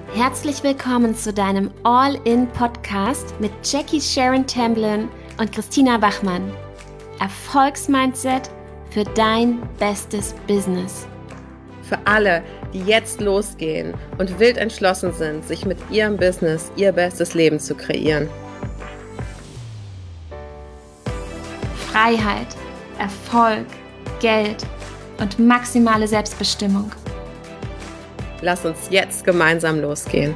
Herzlich willkommen zu deinem All-In-Podcast mit Jackie Sharon Tamblyn und Christina Bachmann. Erfolgsmindset für dein bestes Business. Für alle, die jetzt losgehen und wild entschlossen sind, sich mit ihrem Business ihr bestes Leben zu kreieren. Freiheit, Erfolg, Geld und maximale Selbstbestimmung. Lass uns jetzt gemeinsam losgehen.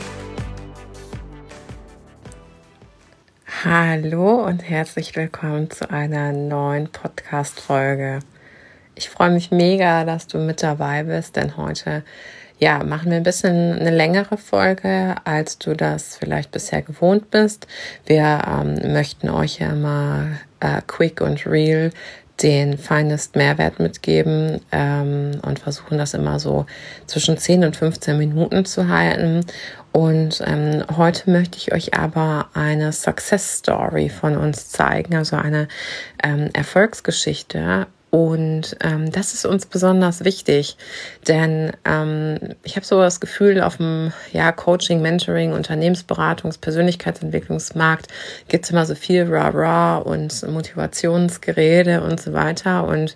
Hallo und herzlich willkommen zu einer neuen Podcast-Folge. Ich freue mich mega, dass du mit dabei bist, denn heute machen wir ein bisschen eine längere Folge, als du das vielleicht bisher gewohnt bist. Wir möchten euch ja mal quick und real den finest Mehrwert mitgeben und versuchen das immer so zwischen 10 und 15 Minuten zu halten. Und heute möchte ich euch aber eine Success Story von uns zeigen, also eine Erfolgsgeschichte. Und das ist uns besonders wichtig, denn ich habe so das Gefühl, auf dem Coaching, Mentoring, Unternehmensberatungs-, Persönlichkeitsentwicklungsmarkt gibt es immer so viel Rah-Rah und Motivationsgerede und so weiter. Und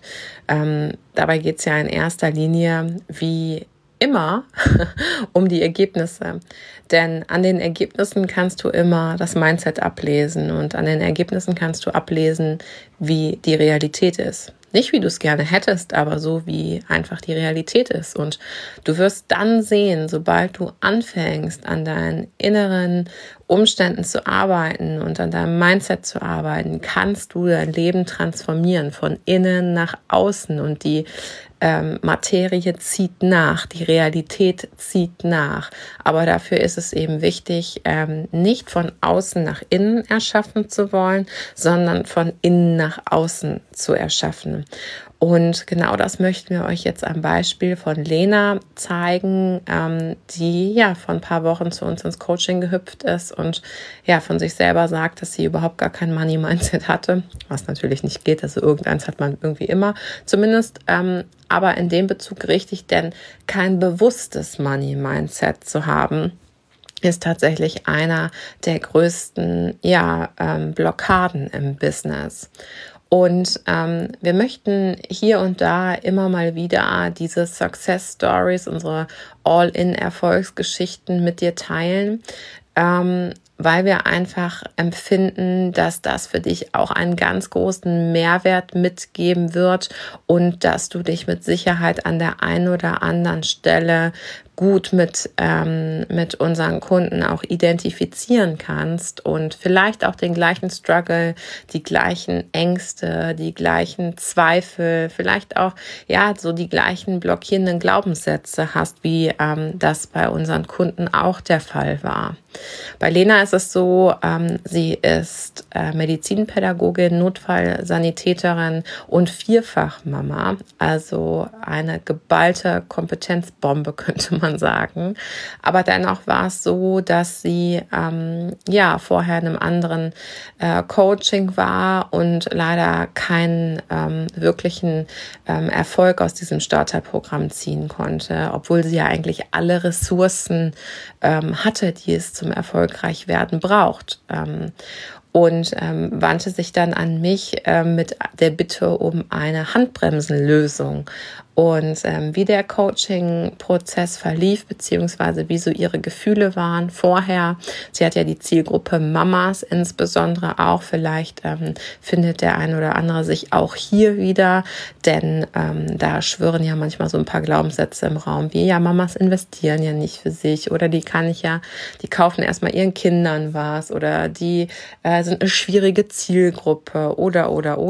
dabei geht es ja in erster Linie wie immer um die Ergebnisse. Denn an den Ergebnissen kannst du immer das Mindset ablesen und an den Ergebnissen kannst du ablesen, wie die Realität ist. Nicht, wie du es gerne hättest, aber so, wie einfach die Realität ist. Und du wirst dann sehen, sobald du anfängst, an deinen inneren Umständen zu arbeiten und an deinem Mindset zu arbeiten, kannst du dein Leben transformieren, von innen nach außen. Und die Materie zieht nach, die Realität zieht nach. Aber dafür ist es eben wichtig, nicht von außen nach innen erschaffen zu wollen, sondern von innen nach außen zu erschaffen. Und genau das möchten wir euch jetzt am Beispiel von Lena zeigen, die vor ein paar Wochen zu uns ins Coaching gehüpft ist und von sich selber sagt, dass sie überhaupt gar kein Money-Mindset hatte, was natürlich nicht geht, also irgendeins hat man irgendwie immer, zumindest aber in dem Bezug richtig, denn kein bewusstes Money-Mindset zu haben, ist tatsächlich einer der größten Blockaden im Business. Und wir möchten hier und da immer mal wieder diese Success Stories, unsere All-in-Erfolgsgeschichten mit dir teilen, weil wir einfach empfinden, dass das für dich auch einen ganz großen Mehrwert mitgeben wird und dass du dich mit Sicherheit an der einen oder anderen Stelle gut mit unseren Kunden auch identifizieren kannst und vielleicht auch den gleichen Struggle, die gleichen Ängste, die gleichen Zweifel, vielleicht auch so die gleichen blockierenden Glaubenssätze hast, wie das bei unseren Kunden auch der Fall war. Bei Lena ist es so, sie ist Medizinpädagogin, Notfallsanitäterin und Vierfachmama, also eine geballte Kompetenzbombe, könnte man sagen. Aber dennoch war es so, dass sie vorher in einem anderen Coaching war und leider keinen wirklichen Erfolg aus diesem Starterprogramm ziehen konnte, obwohl sie ja eigentlich alle Ressourcen hatte, die es zum Erfolgreichwerden braucht. Und wandte sich dann an mich mit der Bitte um eine Handbremsenlösung. Und wie der Coaching-Prozess verlief, beziehungsweise wie so ihre Gefühle waren vorher. Sie hat ja die Zielgruppe Mamas insbesondere auch. Vielleicht findet der ein oder andere sich auch hier wieder, denn da schwirren ja manchmal so ein paar Glaubenssätze im Raum, wie Mamas investieren ja nicht für sich oder die kaufen erstmal ihren Kindern was oder die sind eine schwierige Zielgruppe oder.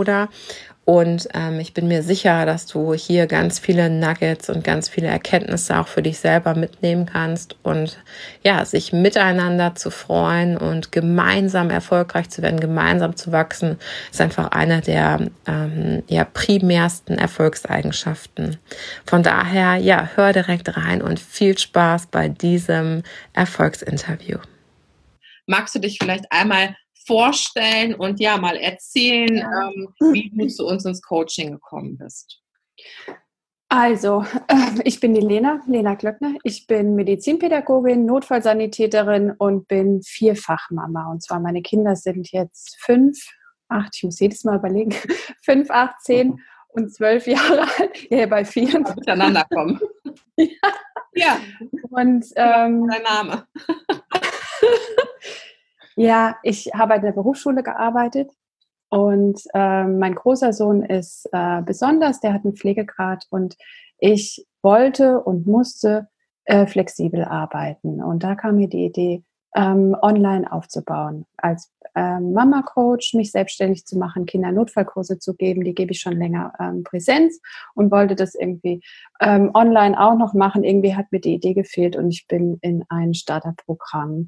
Und ich bin mir sicher, dass du hier ganz viele Nuggets und ganz viele Erkenntnisse auch für dich selber mitnehmen kannst und sich miteinander zu freuen und gemeinsam erfolgreich zu werden, gemeinsam zu wachsen, ist einfach einer der primärsten Erfolgseigenschaften. Von daher, hör direkt rein und viel Spaß bei diesem Erfolgsinterview. Magst du dich vielleicht einmal vorstellen und mal erzählen, wie du zu uns ins Coaching gekommen bist? Also, ich bin die Lena Glöckner. Ich bin Medizinpädagogin, Notfallsanitäterin und bin Vierfachmama. Und zwar meine Kinder sind jetzt 5, 8, ich muss jedes Mal überlegen, 5, 8, 10 und 12 Jahre alt. Ja, bei 4. Miteinander kommen. Ja. Und dein Name. ja, ich habe in der Berufsschule gearbeitet. Und mein großer Sohn ist besonders, der hat einen Pflegegrad und ich wollte und musste flexibel arbeiten. Und da kam mir die Idee, online aufzubauen, als Mama-Coach mich selbstständig zu machen, Kindernotfallkurse zu geben, die gebe ich schon länger Präsenz und wollte das irgendwie online auch noch machen. Irgendwie hat mir die Idee gefehlt und ich bin in ein Startup-Programm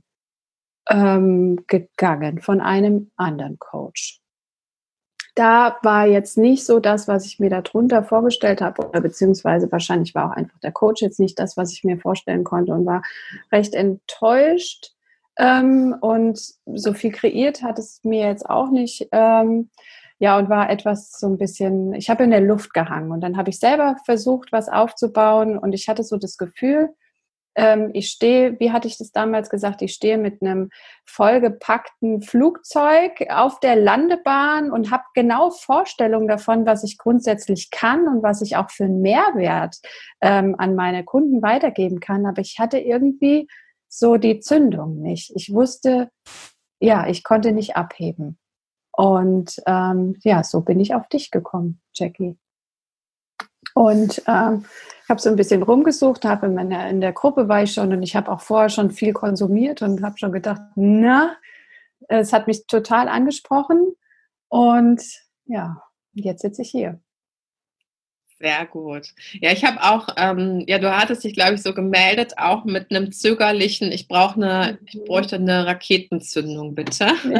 gegangen von einem anderen Coach. Da war jetzt nicht so das, was ich mir darunter vorgestellt habe, oder beziehungsweise wahrscheinlich war auch einfach der Coach jetzt nicht das, was ich mir vorstellen konnte und war recht enttäuscht. Und so viel kreiert hat es mir jetzt auch nicht. Ja, und war etwas so ein bisschen, ich habe in der Luft gehangen und dann habe ich selber versucht, was aufzubauen und ich hatte so das Gefühl, ich stehe, wie hatte ich das damals gesagt, ich stehe mit einem vollgepackten Flugzeug auf der Landebahn und habe genau Vorstellungen davon, was ich grundsätzlich kann und was ich auch für einen Mehrwert an meine Kunden weitergeben kann. Aber ich hatte irgendwie so die Zündung nicht. Ich wusste, ja, ich konnte nicht abheben. Und ja, so bin ich auf dich gekommen, Jackie. Und ich habe so ein bisschen rumgesucht, in der Gruppe war ich schon und ich habe auch vorher schon viel konsumiert und habe schon gedacht, na, es hat mich total angesprochen und ja, jetzt sitze ich hier. Sehr gut. Ja, ich habe auch, ja, du hattest dich, glaube ich, so gemeldet, auch mit einem zögerlichen, ich bräuchte eine Raketenzündung, bitte. Ja.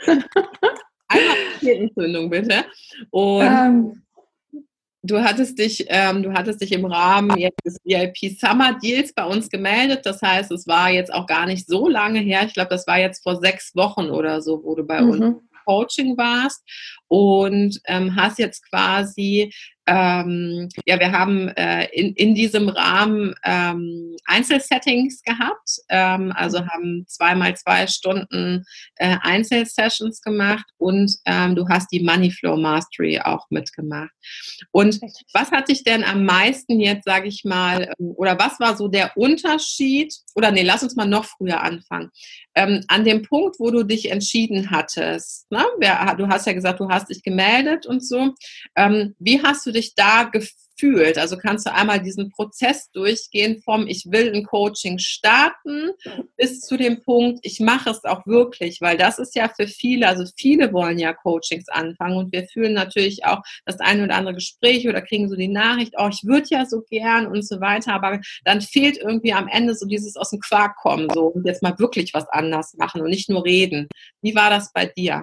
Einmal Raketenzündung, bitte. Und du hattest dich im Rahmen jetzt des VIP Summer Deals bei uns gemeldet. Das heißt, es war jetzt auch gar nicht so lange her. Ich glaube, das war jetzt vor 6 Wochen oder so, wo du bei uns im Coaching warst und hast jetzt quasi ja, wir haben in diesem Rahmen Einzelsettings gehabt, also haben 2x2 Stunden Einzelsessions gemacht und du hast die Money Flow Mastery auch mitgemacht. Und was hat dich denn am meisten jetzt, sage ich mal, oder was war so der Unterschied, oder nee, lass uns mal noch früher anfangen, an dem Punkt, wo du dich entschieden hattest, ne? Du hast ja gesagt, du hast dich gemeldet und so, wie hast du dich da gefühlt? Also kannst du einmal diesen Prozess durchgehen vom ich will ein Coaching starten bis zu dem Punkt, ich mache es auch wirklich, weil das ist ja für viele, also viele wollen ja Coachings anfangen und wir fühlen natürlich auch das eine oder andere Gespräch oder kriegen so die Nachricht, oh, ich würde ja so gern und so weiter, aber dann fehlt irgendwie am Ende so dieses aus dem Quark kommen, so und jetzt mal wirklich was anders machen und nicht nur reden. Wie war das bei dir?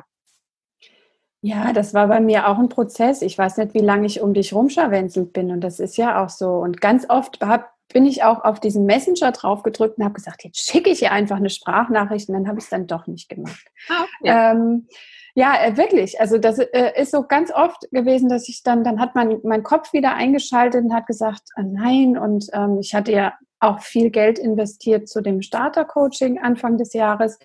Ja, das war bei mir auch ein Prozess. Ich weiß nicht, wie lange ich um dich rumscharwenzelt bin und das ist ja auch so. Und ganz oft bin ich auch auf diesen Messenger drauf gedrückt und habe gesagt, jetzt schicke ich ihr einfach eine Sprachnachricht und dann habe ich es dann doch nicht gemacht. Okay. Ja, wirklich. Also das ist so ganz oft gewesen, dass ich dann hat mein Kopf wieder eingeschaltet und hat gesagt, nein. Und ich hatte ja auch viel Geld investiert zu dem Starter-Coaching Anfang des Jahres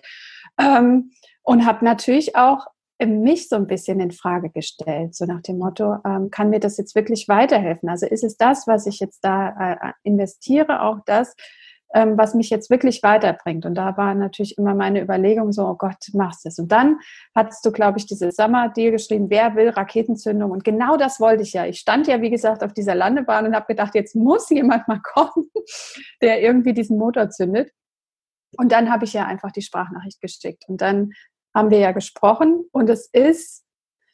und habe natürlich auch mich so ein bisschen in Frage gestellt, so nach dem Motto, kann mir das jetzt wirklich weiterhelfen? Also ist es das, was ich jetzt da investiere, auch das, was mich jetzt wirklich weiterbringt? Und da war natürlich immer meine Überlegung so, oh Gott, machst du es. Und dann hattest du, glaube ich, dieses Summer-Deal geschrieben, wer will Raketenzündung? Und genau das wollte ich ja. Ich stand ja, wie gesagt, auf dieser Landebahn und habe gedacht, jetzt muss jemand mal kommen, der irgendwie diesen Motor zündet. Und dann habe ich ja einfach die Sprachnachricht geschickt. Und dann haben wir ja gesprochen und es ist,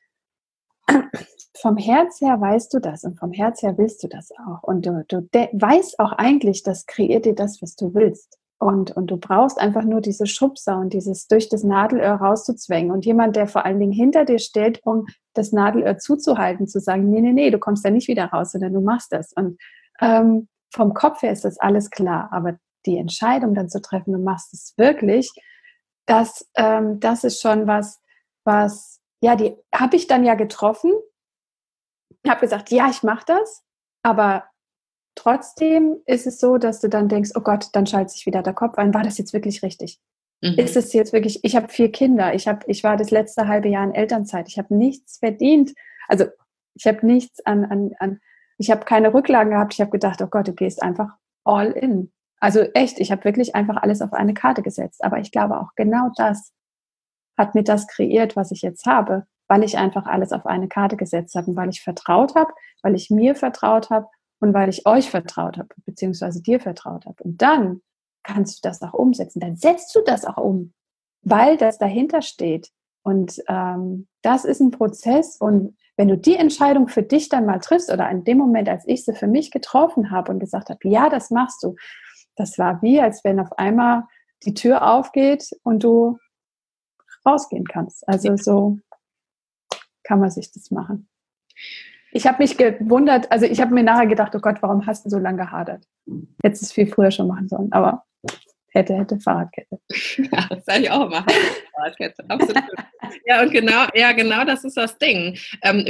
vom Herz her weißt du das und vom Herz her willst du das auch. Und du weißt auch eigentlich, das kreiert dir das, was du willst. Und du brauchst einfach nur diese Schubser und dieses durch das Nadelöhr rauszuzwängen. Und jemand, der vor allen Dingen hinter dir steht, um das Nadelöhr zuzuhalten, zu sagen, nee, du kommst da nicht wieder raus, sondern du machst das. Und vom Kopf her ist das alles klar. Aber die Entscheidung dann zu treffen, du machst es wirklich, das ist schon was, ja, die habe ich dann ja getroffen, habe gesagt, ja, ich mache das, aber trotzdem ist es so, dass du dann denkst, oh Gott, dann schaltet sich wieder der Kopf ein, war das jetzt wirklich richtig? Ist es jetzt wirklich, ich habe 4 Kinder, ich war das letzte halbe Jahr in Elternzeit, ich habe nichts verdient, also ich habe nichts ich habe keine Rücklagen gehabt, ich habe gedacht, oh Gott, du gehst einfach all in. Also echt, ich habe wirklich einfach alles auf eine Karte gesetzt, aber ich glaube auch genau das hat mir das kreiert, was ich jetzt habe, weil ich einfach alles auf eine Karte gesetzt habe und weil ich vertraut habe, weil ich mir vertraut habe und weil ich euch vertraut habe, beziehungsweise dir vertraut habe. Und dann kannst du das auch umsetzen. Dann setzt du das auch um, weil das dahinter steht. Und das ist ein Prozess. Und wenn du die Entscheidung für dich dann mal triffst oder in dem Moment, als ich sie für mich getroffen habe und gesagt habe, ja, das machst du, das war wie, als wenn auf einmal die Tür aufgeht und du rausgehen kannst. Also so kann man sich das machen. Ich habe mich gewundert, also ich habe mir nachher gedacht, oh Gott, warum hast du so lange gehadert? Hättest es viel früher schon machen sollen, aber hätte, Fahrradkette. Ja, das sage ich auch immer. Fahrradkette, absolut. Ja, und genau das ist das Ding.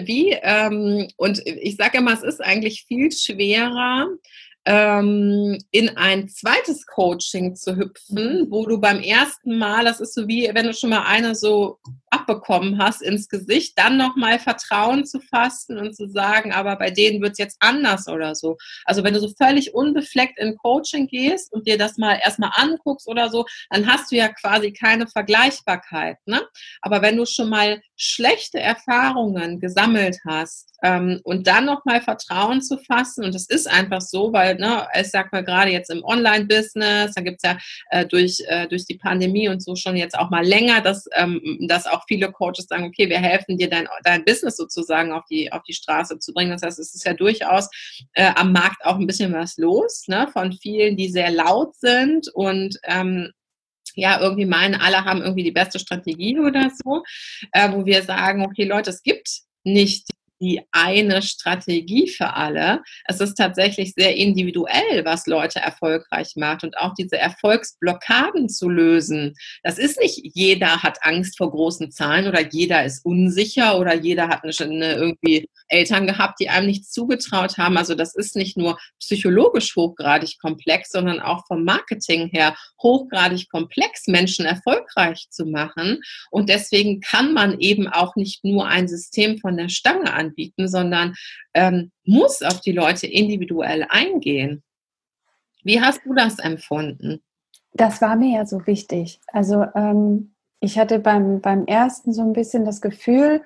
Und ich sage immer, es ist eigentlich viel schwerer, in ein zweites Coaching zu hüpfen, wo du beim ersten Mal, das ist so wie, wenn du schon mal eine so abbekommen hast ins Gesicht, dann nochmal Vertrauen zu fassen und zu sagen, aber bei denen wird es jetzt anders oder so. Also wenn du so völlig unbefleckt in Coaching gehst und dir das mal erstmal anguckst oder so, dann hast du ja quasi keine Vergleichbarkeit, ne? Aber wenn du schon mal schlechte Erfahrungen gesammelt hast, und dann nochmal Vertrauen zu fassen, und das ist einfach so, weil, ne, ich sag mal gerade jetzt im Online-Business, da gibt's ja durch die Pandemie und so schon jetzt auch mal länger, dass auch viele Coaches sagen, okay, wir helfen dir, dein Business sozusagen auf die Straße zu bringen. Das heißt, es ist ja durchaus am Markt auch ein bisschen was los, ne, von vielen, die sehr laut sind und ja, irgendwie meinen, alle haben irgendwie die beste Strategie oder so, wo wir sagen, okay, Leute, es gibt nicht die eine Strategie für alle. Es ist tatsächlich sehr individuell, was Leute erfolgreich macht und auch diese Erfolgsblockaden zu lösen. Das ist nicht, jeder hat Angst vor großen Zahlen oder jeder ist unsicher oder jeder hat irgendwie Eltern gehabt, die einem nichts zugetraut haben. Also das ist nicht nur psychologisch hochgradig komplex, sondern auch vom Marketing her hochgradig komplex, Menschen erfolgreich zu machen. Und deswegen kann man eben auch nicht nur ein System von der Stange anbieten, sondern muss auf die Leute individuell eingehen. Wie hast du das empfunden? Das war mir ja so wichtig. Also ich hatte beim ersten so ein bisschen das Gefühl,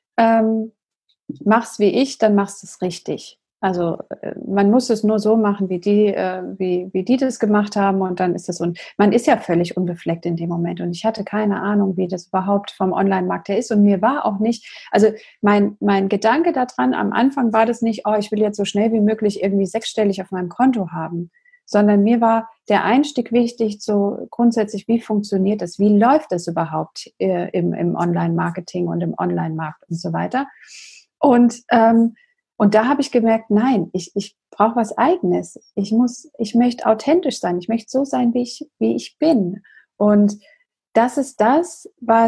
mach's wie ich, dann machst du es richtig. Also man muss es nur so machen, wie die das gemacht haben und dann ist es, und man ist ja völlig unbefleckt in dem Moment und ich hatte keine Ahnung, wie das überhaupt vom Online-Markt her ist und mir war auch nicht, also mein Gedanke daran am Anfang war das nicht, oh, ich will jetzt so schnell wie möglich irgendwie 6-stellig auf meinem Konto haben, sondern mir war der Einstieg wichtig, so grundsätzlich, wie funktioniert das, wie läuft das überhaupt im Online-Marketing und im Online-Markt und so weiter. Und da habe ich gemerkt, nein, ich brauche was Eigenes. Ich möchte authentisch sein. Ich möchte so sein, wie ich bin. Und das ist das,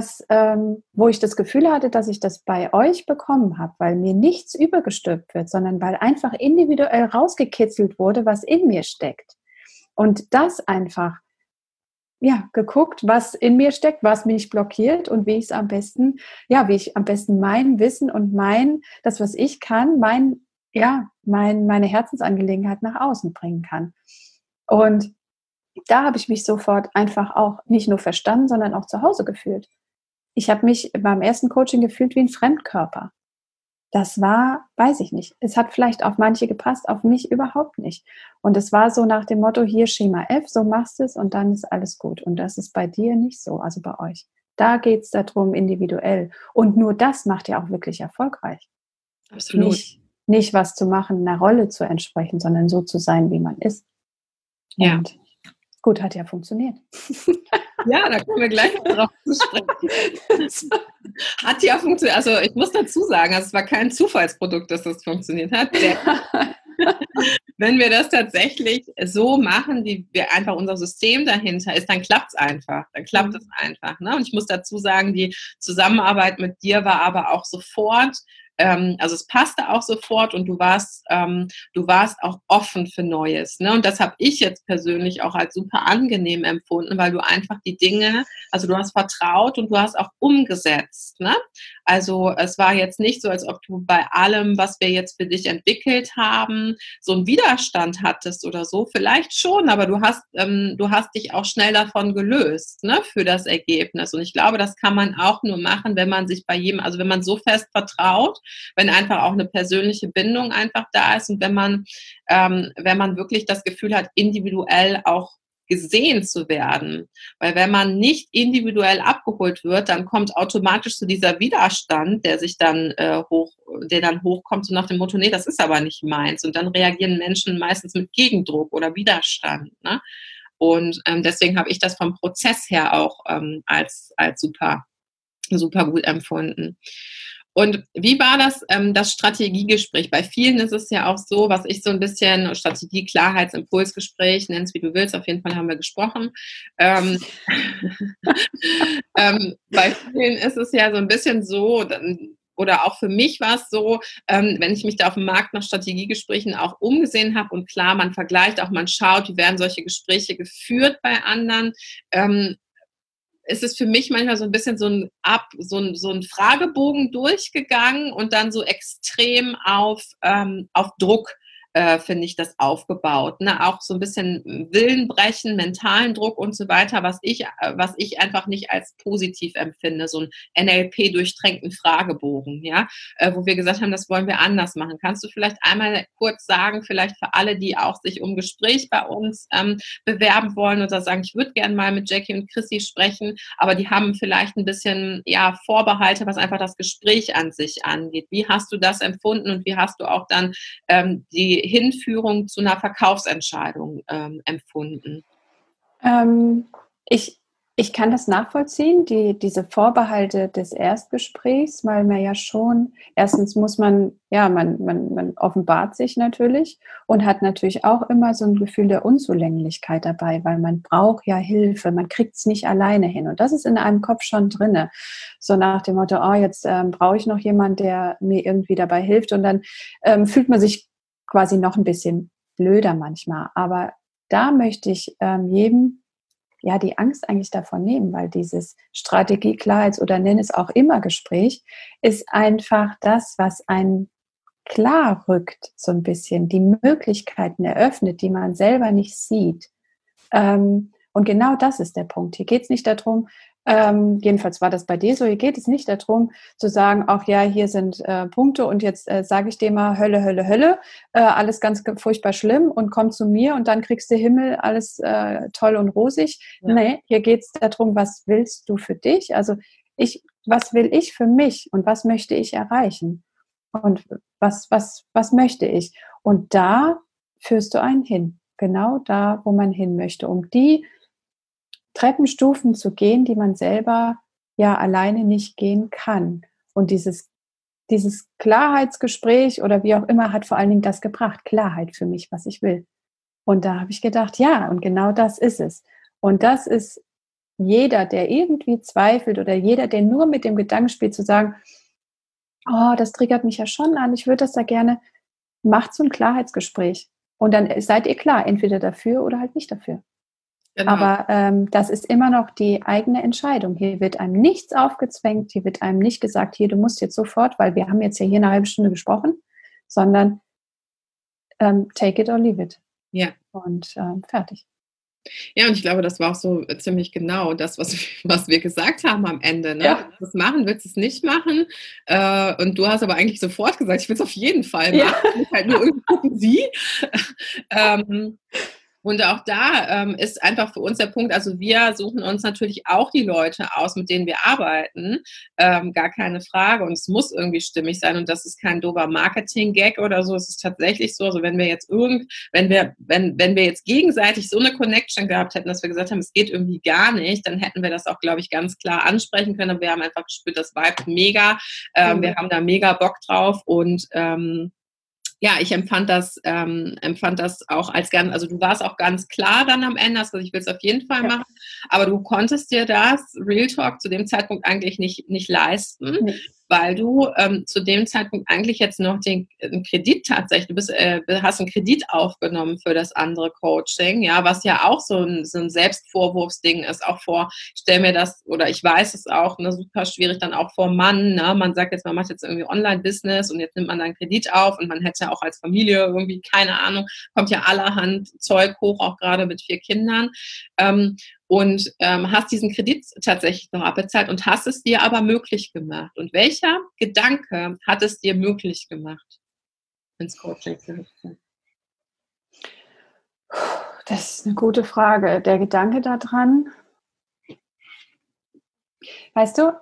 wo ich das Gefühl hatte, dass ich das bei euch bekommen habe, weil mir nichts übergestülpt wird, sondern weil einfach individuell rausgekitzelt wurde, was in mir steckt. Und das einfach, ja, geguckt, was in mir steckt, was mich blockiert und wie ich am besten mein Wissen und das, was ich kann, meine Herzensangelegenheit nach außen bringen kann. Und da habe ich mich sofort einfach auch nicht nur verstanden, sondern auch zu Hause gefühlt. Ich habe mich beim ersten Coaching gefühlt wie ein Fremdkörper. Das war, weiß ich nicht. Es hat vielleicht auf manche gepasst, auf mich überhaupt nicht. Und es war so nach dem Motto, hier Schema F, so machst du es und dann ist alles gut. Und das ist bei dir nicht so, also bei euch. Da geht es darum, individuell. Und nur das macht ja auch wirklich erfolgreich. Absolut. Nicht was zu machen, einer Rolle zu entsprechen, sondern so zu sein, wie man ist. Ja. Und gut, hat ja funktioniert. Ja, da kommen wir gleich noch drauf zu sprechen. Hat ja funktioniert. Also ich muss dazu sagen, es war kein Zufallsprodukt, dass das funktioniert hat. Wenn wir das tatsächlich so machen, wie wir einfach unser System dahinter ist, dann klappt es einfach. Dann klappt es einfach. Ne? Und ich muss dazu sagen, die Zusammenarbeit mit dir war aber auch sofort also es passte auch sofort und du warst auch offen für Neues. Ne? Und das habe ich jetzt persönlich auch als super angenehm empfunden, weil du einfach die Dinge, also du hast vertraut und du hast auch umgesetzt. Ne? Also es war jetzt nicht so, als ob du bei allem, was wir jetzt für dich entwickelt haben, so einen Widerstand hattest oder so. Vielleicht schon, aber du hast dich auch schnell davon gelöst, ne, für das Ergebnis. Und ich glaube, das kann man auch nur machen, wenn man sich bei jedem, also wenn man so fest vertraut, wenn einfach auch eine persönliche Bindung einfach da ist und wenn man wirklich das Gefühl hat, individuell auch gesehen zu werden. Weil wenn man nicht individuell abgeholt wird, dann kommt automatisch so dieser Widerstand, der dann hochkommt, so nach dem Motto, nee, das ist aber nicht meins. Und dann reagieren Menschen meistens mit Gegendruck oder Widerstand. Ne? Und deswegen habe ich das vom Prozess her auch als super, super gut empfunden. Und wie war das Strategiegespräch? Bei vielen ist es ja auch so, was ich so ein bisschen Strategie, Klarheits-Impulsgespräch, nenn es wie du willst, auf jeden Fall haben wir gesprochen. Bei vielen ist es ja so ein bisschen so, oder auch für mich war es so, wenn ich mich da auf dem Markt nach Strategiegesprächen auch umgesehen habe und klar, man vergleicht auch, man schaut, wie werden solche Gespräche geführt bei anderen, ist es für mich manchmal so ein bisschen so ein Fragebogen durchgegangen und dann so extrem auf Druck, finde ich, das aufgebaut. Ne? Auch so ein bisschen Willen brechen, mentalen Druck und so weiter, was ich einfach nicht als positiv empfinde. So ein NLP-durchtränkten Fragebogen, ja, wo wir gesagt haben, das wollen wir anders machen. Kannst du vielleicht einmal kurz sagen, vielleicht für alle, die auch sich um Gespräch bei uns bewerben wollen oder sagen, ich würde gerne mal mit Jackie und Chrissy sprechen, aber die haben vielleicht ein bisschen Vorbehalte, was einfach das Gespräch an sich angeht. Wie hast du das empfunden und wie hast du auch dann die Hinführung zu einer Verkaufsentscheidung empfunden? Ich kann das nachvollziehen, diese Vorbehalte des Erstgesprächs, weil man ja schon, erstens muss man offenbart sich natürlich und hat natürlich auch immer so ein Gefühl der Unzulänglichkeit dabei, weil man braucht ja Hilfe, man kriegt es nicht alleine hin. Und das ist in einem Kopf schon drinne. So nach dem Motto, jetzt brauche ich noch jemanden, der mir irgendwie dabei hilft. Und dann fühlt man sich quasi noch ein bisschen blöder manchmal. Aber da möchte ich jedem die Angst eigentlich davon nehmen, weil dieses Strategie, Klarheits- oder nenn es auch immer Gespräch, ist einfach das, was einen klar rückt, so ein bisschen, die Möglichkeiten eröffnet, die man selber nicht sieht. Und genau das ist der Punkt. Hier geht es nicht darum, jedenfalls war das bei dir so, hier geht es nicht darum zu sagen, ach ja, hier sind Punkte und jetzt sage ich dir mal Hölle, Hölle, Hölle, alles ganz furchtbar schlimm und komm zu mir und dann kriegst du Himmel, alles toll und rosig. Ja. Nee, hier geht es darum, was willst du für dich? Also was will ich für mich und was möchte ich erreichen? Und was möchte ich? Und da führst du einen hin. Genau da, wo man hin möchte, um die Treppenstufen zu gehen, die man selber alleine nicht gehen kann. Und dieses Klarheitsgespräch oder wie auch immer hat vor allen Dingen das gebracht, Klarheit für mich, was ich will. Und da habe ich gedacht, ja, und genau das ist es. Und das ist jeder, der irgendwie zweifelt oder jeder, der nur mit dem Gedanken spielt, zu sagen, das triggert mich ja schon an, ich würde das da gerne, macht so ein Klarheitsgespräch. Und dann seid ihr klar, entweder dafür oder halt nicht dafür. Genau. Aber das ist immer noch die eigene Entscheidung. Hier wird einem nichts aufgezwängt, hier wird einem nicht gesagt, hier, du musst jetzt sofort, weil wir haben jetzt ja hier eine halbe Stunde gesprochen, sondern take it or leave it. Ja. Und fertig. Ja, und ich glaube, das war auch so ziemlich genau das, was wir gesagt haben am Ende. Ne? Ja. Willst du es machen, willst du es nicht machen? Und du hast aber eigentlich sofort gesagt, ich will es auf jeden Fall machen. Ja. Ich muss halt nur irgendwie gucken, wie. Und auch da ist einfach für uns der Punkt, also wir suchen uns natürlich auch die Leute aus, mit denen wir arbeiten, gar keine Frage. Und es muss irgendwie stimmig sein und das ist kein doofer Marketing-Gag oder so. Es ist tatsächlich so, also wenn wir jetzt wenn wir jetzt gegenseitig so eine Connection gehabt hätten, dass wir gesagt haben, es geht irgendwie gar nicht, dann hätten wir das auch, glaube ich, ganz klar ansprechen können. Und wir haben einfach gespürt, das Vibe mega. Wir haben da mega Bock drauf und ja, ich empfand das auch als ganz, also du warst auch ganz klar dann am Ende, hast gesagt, ich will es auf jeden Fall machen. Aber du konntest dir das Real Talk zu dem Zeitpunkt eigentlich nicht leisten, weil du zu dem Zeitpunkt eigentlich jetzt noch den Kredit tatsächlich, hast einen Kredit aufgenommen für das andere Coaching, ja, was ja auch so ein Selbstvorwurfsding ist, auch stell mir das, oder ich weiß es auch, ne, super schwierig dann auch vor Mann, ne, man sagt jetzt, man macht jetzt irgendwie Online-Business und jetzt nimmt man dann Kredit auf und man hätte auch als Familie irgendwie, keine Ahnung, kommt ja allerhand Zeug hoch, auch gerade mit 4 Kindern, hast diesen Kredit tatsächlich noch abbezahlt und hast es dir aber möglich gemacht. Und welcher Gedanke hat es dir möglich gemacht, ins Coaching zu hüpfen? Das ist eine gute Frage. Der Gedanke daran, weißt du,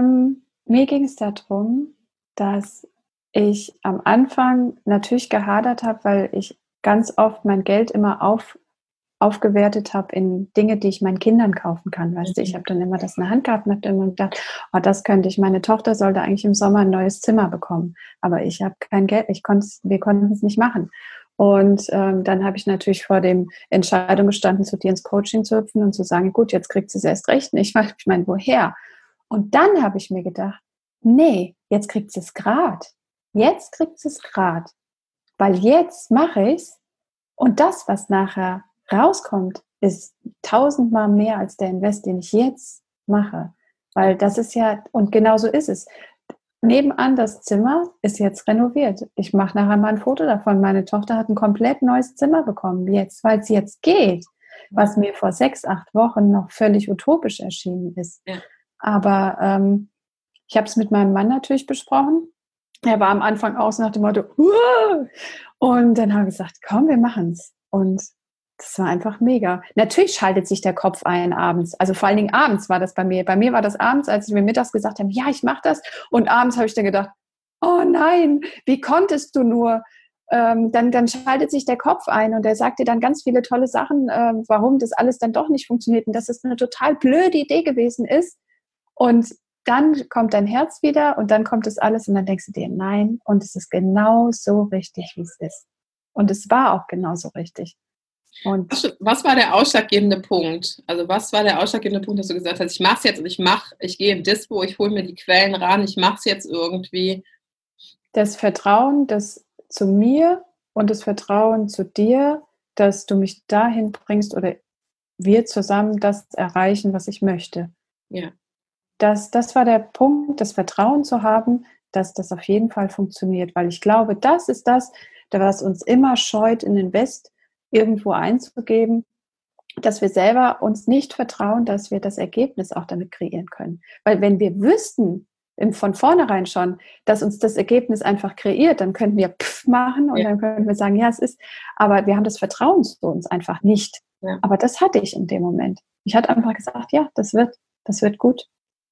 mir ging es darum, dass ich am Anfang natürlich gehadert habe, weil ich ganz oft mein Geld immer aufgewertet habe in Dinge, die ich meinen Kindern kaufen kann. Weißt du, ich habe dann immer das in der Hand gehabt und habe immer gedacht, oh, das könnte ich, meine Tochter sollte eigentlich im Sommer ein neues Zimmer bekommen. Aber ich habe kein Geld, wir konnten es nicht machen. Und dann habe ich natürlich vor dem Entscheidung gestanden, zu dir ins Coaching zu hüpfen und zu sagen, gut, jetzt kriegt sie es erst recht nicht. Ich meine, woher? Und dann habe ich mir gedacht, nee, jetzt kriegt sie es grad. Jetzt kriegt sie es grad. Weil jetzt mache ich es und das, was nachher rauskommt, ist 1000-mal mehr als der Invest, den ich jetzt mache. Weil das ist ja, und genau so ist es. Nebenan das Zimmer ist jetzt renoviert. Ich mache nachher mal ein Foto davon. Meine Tochter hat ein komplett neues Zimmer bekommen, jetzt, weil es jetzt geht, was mir vor 6, 8 Wochen noch völlig utopisch erschienen ist. Ja. Aber ich habe es mit meinem Mann natürlich besprochen. Er war am Anfang auch so nach dem Motto, Uah! Und dann habe ich gesagt, komm, wir machen es. Und das war einfach mega. Natürlich schaltet sich der Kopf ein abends. Also vor allen Dingen abends war das bei mir. Bei mir war das abends, als wir mittags gesagt haben, ja, ich mache das. Und abends habe ich dann gedacht, oh nein, wie konntest du nur? Dann schaltet sich der Kopf ein und er sagt dir dann ganz viele tolle Sachen, warum das alles dann doch nicht funktioniert und dass es eine total blöde Idee gewesen ist. Und dann kommt dein Herz wieder und dann kommt das alles und dann denkst du dir, nein, und es ist genau so richtig, wie es ist. Und es war auch genauso richtig. Und was war der ausschlaggebende Punkt? Also was war der ausschlaggebende Punkt, dass du gesagt hast, ich mache es jetzt und ich gehe im Dispo, ich hole mir die Quellen ran, ich mache es jetzt irgendwie? Das Vertrauen, das zu mir und das Vertrauen zu dir, dass du mich dahin bringst oder wir zusammen das erreichen, was ich möchte. Ja. Das war der Punkt, das Vertrauen zu haben, dass das auf jeden Fall funktioniert, weil ich glaube, das ist das, was uns immer scheut, in Invest irgendwo einzugeben, dass wir selber uns nicht vertrauen, dass wir das Ergebnis auch damit kreieren können. Weil wenn wir wüssten, von vornherein schon, dass uns das Ergebnis einfach kreiert, dann könnten wir machen und dann könnten wir sagen, ja, es ist, aber wir haben das Vertrauen zu uns einfach nicht. Ja. Aber das hatte ich in dem Moment. Ich hatte einfach gesagt, ja, das wird gut.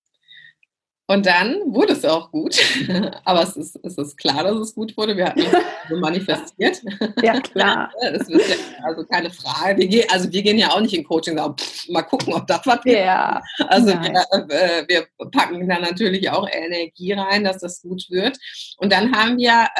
Und dann wurde es auch gut, aber es ist klar, dass es gut wurde. Wir hatten es so manifestiert. Ja, klar. Es ist ja also keine Frage. Wir gehen ja auch nicht in Coaching und sagen, mal gucken, ob das was wird. Ja. Also wir packen da natürlich auch Energie rein, dass das gut wird. Und dann haben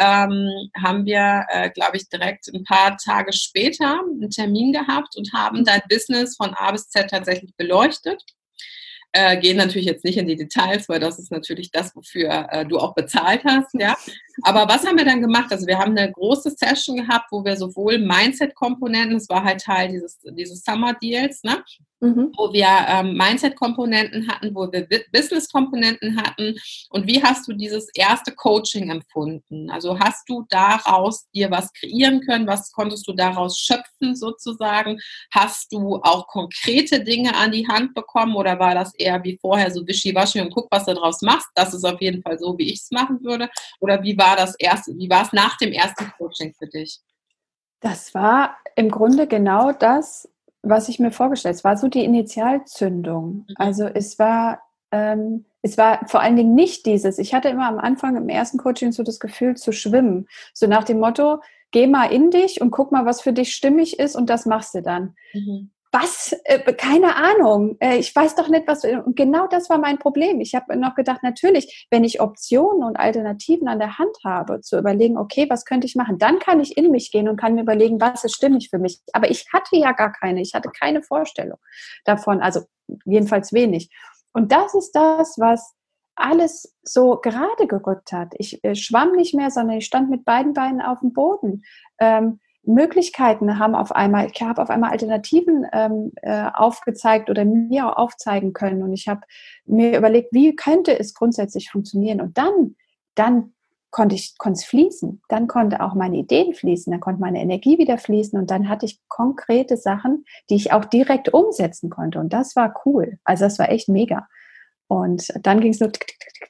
wir glaube ich, direkt ein paar Tage später einen Termin gehabt und haben dein Business von A bis Z tatsächlich beleuchtet. Gehen natürlich jetzt nicht in die Details, weil das ist natürlich das, wofür du auch bezahlt hast, ja. Aber was haben wir dann gemacht? Also wir haben eine große Session gehabt, wo wir sowohl Mindset-Komponenten, das war halt Teil dieses Summer-Deals, ne? Wo wir Mindset-Komponenten hatten, wo wir Business-Komponenten hatten. Und wie hast du dieses erste Coaching empfunden? Also hast du daraus dir was kreieren können? Was konntest du daraus schöpfen sozusagen? Hast du auch konkrete Dinge an die Hand bekommen oder war das eher wie vorher so wischiwaschi und guck, was du daraus machst? Das ist auf jeden Fall so, wie ich es machen würde. Oder wie war es nach dem ersten Coaching für dich? Das war im Grunde genau das, was ich mir vorgestellt habe. Es war so die Initialzündung. Also es war vor allen Dingen nicht dieses, ich hatte immer am Anfang im ersten Coaching so das Gefühl zu schwimmen. So nach dem Motto, geh mal in dich und guck mal, was für dich stimmig ist und das machst du dann. was? Keine Ahnung. Ich weiß doch nicht, was. Und genau das war mein Problem. Ich habe noch gedacht, natürlich, wenn ich Optionen und Alternativen an der Hand habe, zu überlegen, okay, was könnte ich machen? Dann kann ich in mich gehen und kann mir überlegen, was ist stimmig für mich. Aber ich hatte ja gar keine. Ich hatte keine Vorstellung davon. Also jedenfalls wenig. Und das ist das, was alles so gerade gerückt hat. Ich schwamm nicht mehr, sondern ich stand mit beiden Beinen auf dem Boden. Möglichkeiten haben auf einmal, ich habe auf einmal Alternativen aufgezeigt oder mir auch aufzeigen können und ich habe mir überlegt, wie könnte es grundsätzlich funktionieren und dann konnte es fließen, dann konnte auch meine Ideen fließen, dann konnte meine Energie wieder fließen und dann hatte ich konkrete Sachen, die ich auch direkt umsetzen konnte und das war cool, also das war echt mega und dann ging es nur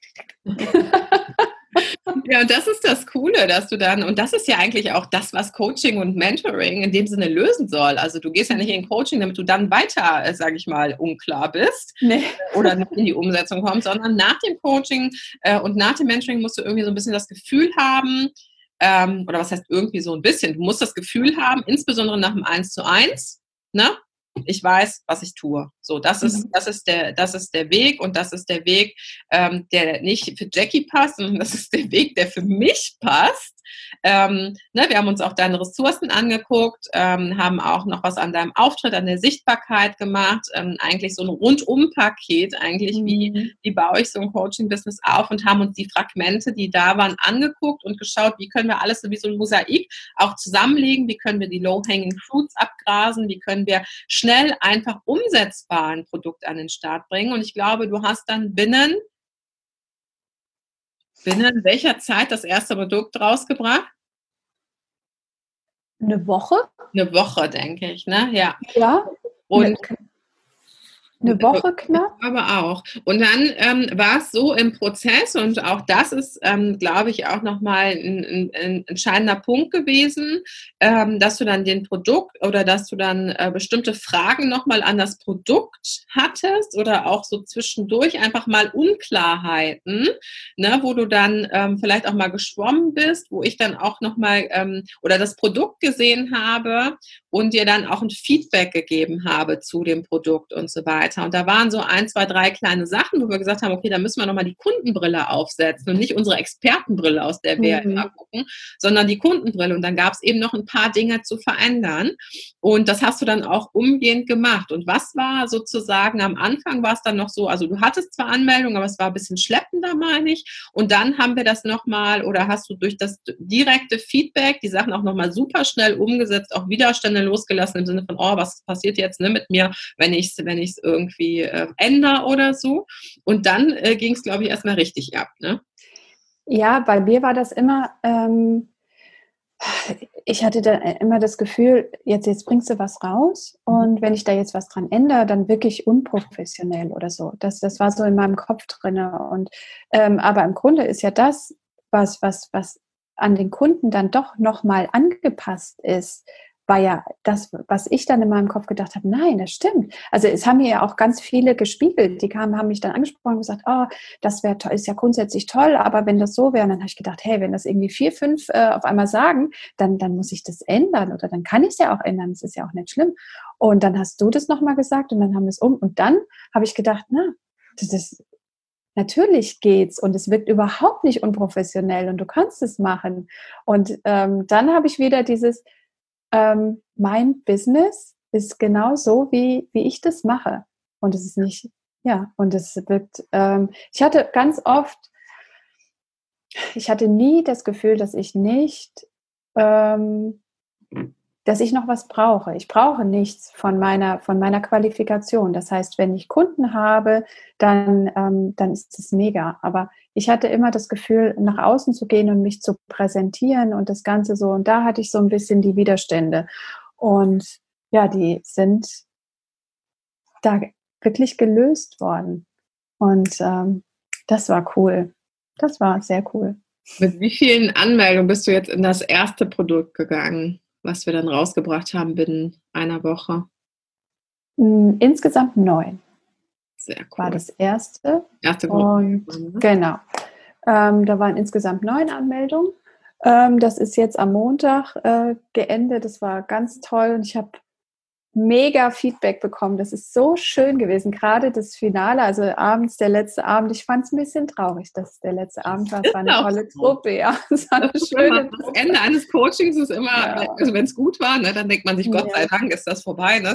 Ja, und das ist das Coole, dass du dann, und das ist ja eigentlich auch das, was Coaching und Mentoring in dem Sinne lösen soll. Also du gehst ja nicht in Coaching, damit du dann weiter, sage ich mal, unklar bist oder nicht in die Umsetzung kommst, sondern nach dem Coaching und nach dem Mentoring musst du irgendwie so ein bisschen das Gefühl haben, oder was heißt irgendwie so ein bisschen, du musst das Gefühl haben, insbesondere nach dem 1:1, ne? Ich weiß, was ich tue. So, das ist der Weg und das ist der Weg, der nicht für Jackie passt, sondern das ist der Weg, der für mich passt. Wir haben uns auch deine Ressourcen angeguckt, haben auch noch was an deinem Auftritt, an der Sichtbarkeit gemacht, eigentlich so ein Rundum-Paket, eigentlich wie baue ich so ein Coaching-Business auf und haben uns die Fragmente, die da waren, angeguckt und geschaut, wie können wir alles so wie so ein Mosaik auch zusammenlegen, wie können wir die Low-Hanging Fruits abgrasen, wie können wir schnell einfach umsetzbar ein Produkt an den Start bringen. Und ich glaube, du hast dann binnen welcher Zeit das erste Produkt rausgebracht? eine Woche. Eine Woche, denke ich, ne? Ja. Ja. Und eine Woche knapp. Aber auch. Und dann war es so im Prozess und auch das ist, glaube ich, auch nochmal ein entscheidender Punkt gewesen, dass du dann den Produkt oder dass du dann bestimmte Fragen nochmal an das Produkt hattest oder auch so zwischendurch einfach mal Unklarheiten, ne, wo du dann vielleicht auch mal geschwommen bist, wo ich dann auch nochmal oder das Produkt gesehen habe und dir dann auch ein Feedback gegeben habe zu dem Produkt und so weiter. Und da waren so 1, 2, 3 kleine Sachen, wo wir gesagt haben, okay, da müssen wir nochmal die Kundenbrille aufsetzen und nicht unsere Expertenbrille, aus der wir immer gucken, sondern die Kundenbrille. Und dann gab es eben noch ein paar Dinge zu verändern. Und das hast du dann auch umgehend gemacht. Und was war sozusagen am Anfang, war es dann noch so, also du hattest zwar Anmeldungen, aber es war ein bisschen schleppender, meine ich. Und dann haben wir das nochmal, oder hast du durch das direkte Feedback die Sachen auch nochmal super schnell umgesetzt, auch Widerstände losgelassen im Sinne von, oh, was passiert jetzt mit mir, wenn ich es irgendwie ändere oder so. Und dann ging es, glaube ich, erstmal richtig ab, ne? Ja, bei mir war das immer, ich hatte da immer das Gefühl, jetzt bringst du was raus und wenn ich da jetzt was dran ändere, dann wirklich unprofessionell oder so. Das war so in meinem Kopf drin. Und aber im Grunde ist ja das, was an den Kunden dann doch nochmal angepasst ist, war ja das, was ich dann in meinem Kopf gedacht habe, nein, das stimmt. Also es haben mir ja auch ganz viele gespiegelt, die kamen, haben mich dann angesprochen und gesagt, oh, das ist ja grundsätzlich toll, aber wenn das so wäre, und dann habe ich gedacht, hey, wenn das irgendwie 4, 5 auf einmal sagen, dann muss ich das ändern oder dann kann ich es ja auch ändern, das ist ja auch nicht schlimm. Und dann hast du das nochmal gesagt und dann haben wir es und dann habe ich gedacht, na, natürlich geht's und es wirkt überhaupt nicht unprofessionell und du kannst es machen. Und dann habe ich wieder dieses mein Business ist genau so, wie ich das mache. Und es ist nicht, ja, und es wird, ich hatte nie das Gefühl, dass ich noch was brauche. Ich brauche nichts von meiner Qualifikation. Das heißt, wenn ich Kunden habe, dann ist es mega. Aber ich hatte immer das Gefühl, nach außen zu gehen und mich zu präsentieren und das Ganze so. Und da hatte ich so ein bisschen die Widerstände. Und ja, die sind da wirklich gelöst worden. Und das war cool. Das war sehr cool. Mit wie vielen Anmeldungen bist du jetzt in das erste Produkt gegangen, was wir dann rausgebracht haben binnen einer Woche? Insgesamt 9. Sehr cool. War das erste. Erste Gruppe. Genau. Da waren insgesamt 9 Anmeldungen. Das ist jetzt am Montag geendet. Das war ganz toll. Und ich habe mega Feedback bekommen. Das ist so schön gewesen. Gerade das Finale, also abends, der letzte Abend. Ich fand es ein bisschen traurig, dass es der letzte Abend war. Es war eine tolle Truppe, ja. Es war eine schöne Das Ende eines Coachings ist immer, also wenn es gut war, ne, dann denkt man sich, Gott sei Dank ist das vorbei. Ne?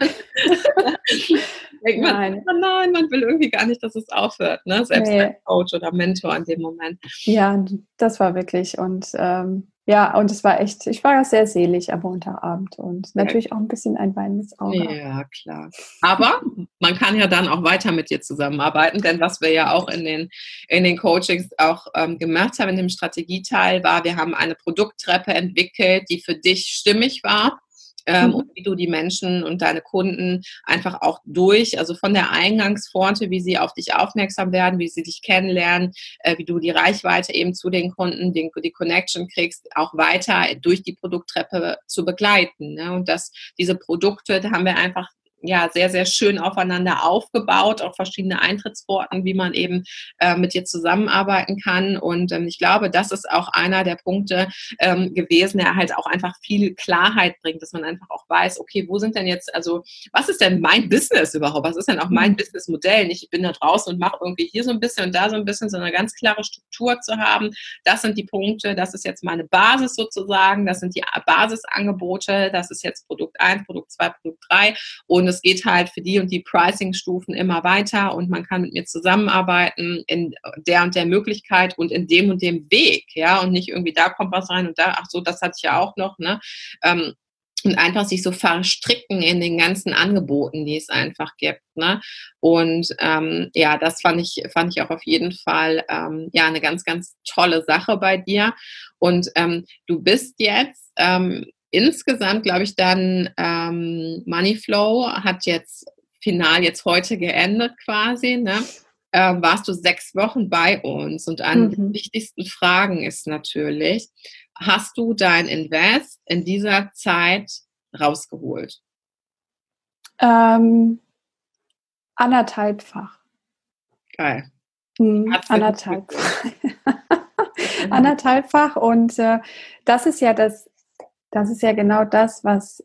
Denkt man, nein, man will irgendwie gar nicht, dass es aufhört. Ne? Selbst als Coach oder Mentor in dem Moment. Ja, das war wirklich und und es war echt, ich war ja sehr selig am Montagabend und natürlich auch ein bisschen ein weinendes Auge. Ja, klar. Aber man kann ja dann auch weiter mit dir zusammenarbeiten, denn was wir ja auch in den Coachings auch gemacht haben, in dem Strategieteil war, wir haben eine Produkttreppe entwickelt, die für dich stimmig war. Und wie du die Menschen und deine Kunden einfach auch also von der Eingangspforte, wie sie auf dich aufmerksam werden, wie sie dich kennenlernen, wie du die Reichweite eben zu den Kunden, die Connection kriegst, auch weiter durch die Produkttreppe zu begleiten. Ne? Und diese Produkte, da haben wir einfach sehr, sehr schön aufeinander aufgebaut, auch verschiedene Eintrittsworten, wie man eben mit dir zusammenarbeiten kann. Und ich glaube, das ist auch einer der Punkte gewesen, der halt auch einfach viel Klarheit bringt, dass man einfach auch weiß, okay, wo sind denn jetzt, also was ist denn mein Business überhaupt? Was ist denn auch mein Businessmodell? Nicht, ich bin da draußen und mache irgendwie hier so ein bisschen und da so ein bisschen, sondern eine ganz klare Struktur zu haben. Das sind die Punkte, das ist jetzt meine Basis sozusagen, das sind die Basisangebote, das ist jetzt Produkt 1, Produkt 2, Produkt 3 und es geht halt für die und die Pricing-Stufen immer weiter und man kann mit mir zusammenarbeiten in der und der Möglichkeit und in dem und dem Weg, ja, und nicht irgendwie da kommt was rein und da, ach so, das hatte ich ja auch noch, ne, und einfach sich so verstricken in den ganzen Angeboten, die es einfach gibt, ne, und das fand ich auch auf jeden Fall, eine ganz, ganz tolle Sache bei dir und du bist jetzt, insgesamt, glaube ich, dann Moneyflow hat jetzt final jetzt heute geendet quasi, ne? Warst du 6 Wochen bei uns und eine der wichtigsten Fragen ist natürlich, hast du dein Invest in dieser Zeit rausgeholt? 1,5-fach. Geil. 1,5-fach. 1,5-fach und das ist ja genau das, was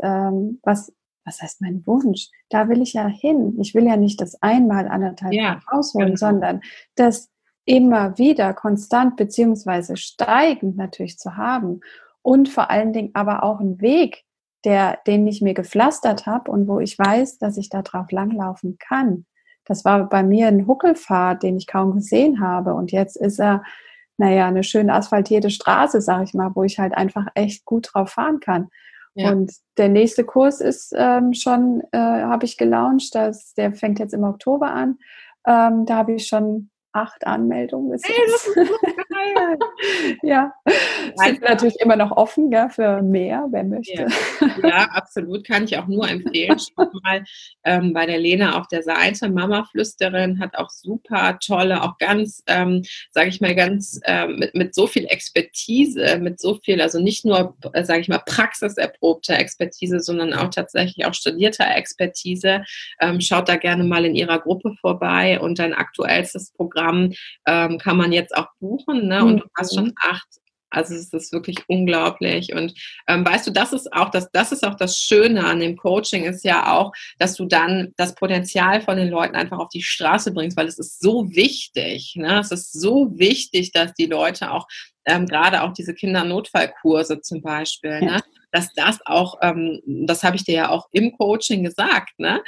heißt mein Wunsch? Da will ich ja hin. Ich will ja nicht das einmal 1,5-fach rausholen, sondern das immer wieder konstant beziehungsweise steigend natürlich zu haben und vor allen Dingen aber auch einen Weg, den ich mir gepflastert habe und wo ich weiß, dass ich da drauf langlaufen kann. Das war bei mir ein Huckelpfad, den ich kaum gesehen habe und jetzt ist er eine schön asphaltierte Straße, sag ich mal, wo ich halt einfach echt gut drauf fahren kann. Ja. Und der nächste Kurs ist schon, habe ich gelauncht, der fängt jetzt im Oktober an. Da habe ich schon 8 Anmeldungen bis jetzt. Das ist so geil. Ja, sind natürlich immer noch offen, gell, für mehr, wer möchte. Ja, absolut, kann ich auch nur empfehlen. Schaut mal bei der Lena auf der Seite. Mama-Flüsterin hat auch super tolle, auch ganz, sage ich mal, ganz mit so viel Expertise, mit so viel, also nicht nur, sage ich mal, praxiserprobte Expertise, sondern auch tatsächlich auch studierter Expertise. Schaut da gerne mal in ihrer Gruppe vorbei und dein aktuellstes Programm kann man jetzt auch buchen, ne? Und du hast schon 8. Also es ist wirklich unglaublich. Und weißt du, das ist auch das Schöne an dem Coaching, ist ja auch, dass du dann das Potenzial von den Leuten einfach auf die Straße bringst, weil es ist so wichtig. Ne? Es ist so wichtig, dass die Leute auch, gerade auch diese Kindernotfallkurse zum Beispiel, ne? Dass das auch, das habe ich dir ja auch im Coaching gesagt, ne?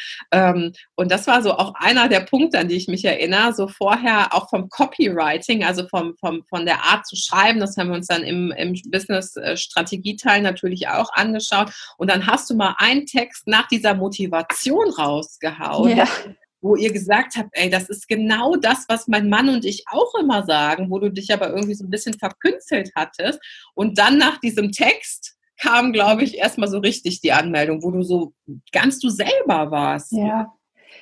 Und das war so auch einer der Punkte, an die ich mich erinnere, so vorher auch vom Copywriting, also von der Art zu schreiben, das haben wir uns dann im Business-Strategieteil natürlich auch angeschaut. Und dann hast du mal einen Text nach dieser Motivation rausgehauen. Ja. Wo ihr gesagt habt, ey, das ist genau das, was mein Mann und ich auch immer sagen, wo du dich aber irgendwie so ein bisschen verkünstelt hattest. Und dann nach diesem Text kam, glaube ich, erstmal so richtig die Anmeldung, wo du so ganz du selber warst. Ja,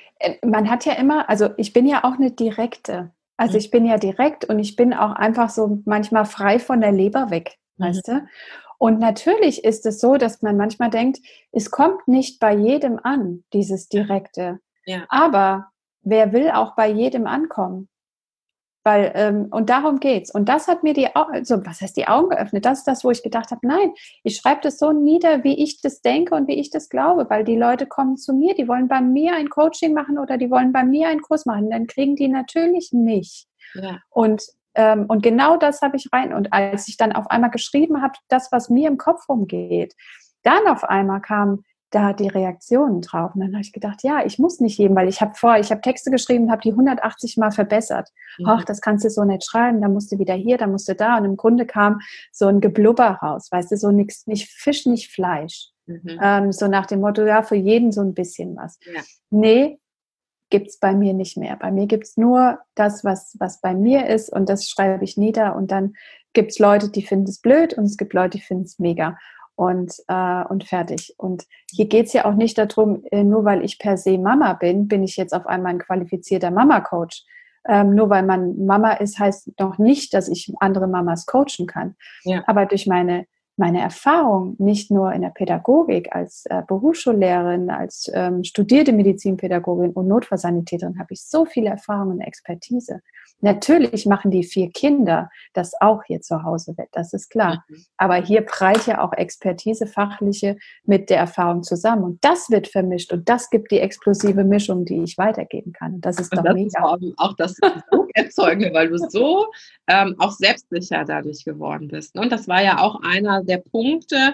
man hat ja immer, also ich bin ja auch eine Direkte. Also ich bin ja direkt und ich bin auch einfach so manchmal frei von der Leber weg, weißt du? Und natürlich ist es so, dass man manchmal denkt, es kommt nicht bei jedem an, dieses Direkte. Ja. Aber wer will auch bei jedem ankommen? Weil, und darum geht's. Und das hat mir die Augen geöffnet? Das ist das, wo ich gedacht habe, nein, ich schreibe das so nieder, wie ich das denke und wie ich das glaube, weil die Leute kommen zu mir, die wollen bei mir ein Coaching machen oder die wollen bei mir einen Kurs machen, dann kriegen die natürlich mich. Ja. Und genau das habe ich rein. Und als ich dann auf einmal geschrieben habe, das, was mir im Kopf rumgeht, dann auf einmal kam da die Reaktionen drauf. Und dann habe ich gedacht, ja, ich muss nicht jedem, weil ich habe Texte geschrieben, habe die 180 Mal verbessert. Ach, das kannst du so nicht schreiben, da musst du wieder hier, da musst du da. Und im Grunde kam so ein Geblubber raus, weißt du, so nichts, nicht Fisch, nicht Fleisch. So nach dem Motto, ja, für jeden so ein bisschen was. Ja. Nee, gibt's bei mir nicht mehr. Bei mir gibt's nur das, was bei mir ist und das schreibe ich nieder und dann gibt's Leute, die finden es blöd und es gibt Leute, die finden es mega. Und fertig. Und hier geht es ja auch nicht darum, nur weil ich per se Mama bin ich jetzt auf einmal ein qualifizierter Mama-Coach. Nur weil man Mama ist, heißt noch nicht, dass ich andere Mamas coachen kann. Ja. Aber durch meine Erfahrung, nicht nur in der Pädagogik, als Berufsschullehrerin, als studierte Medizinpädagogin und Notfallsanitäterin, habe ich so viele Erfahrungen und Expertise. Natürlich machen die 4 Kinder das auch hier zu Hause weg, das ist klar. Aber hier prallt ja auch Expertise, fachliche, mit der Erfahrung zusammen. Und das wird vermischt und das gibt die explosive Mischung, die ich weitergeben kann. Und das ist doch mega. Ist auch das Erzeugende, weil du so auch selbstsicher dadurch geworden bist. Und das war ja auch einer der Punkte,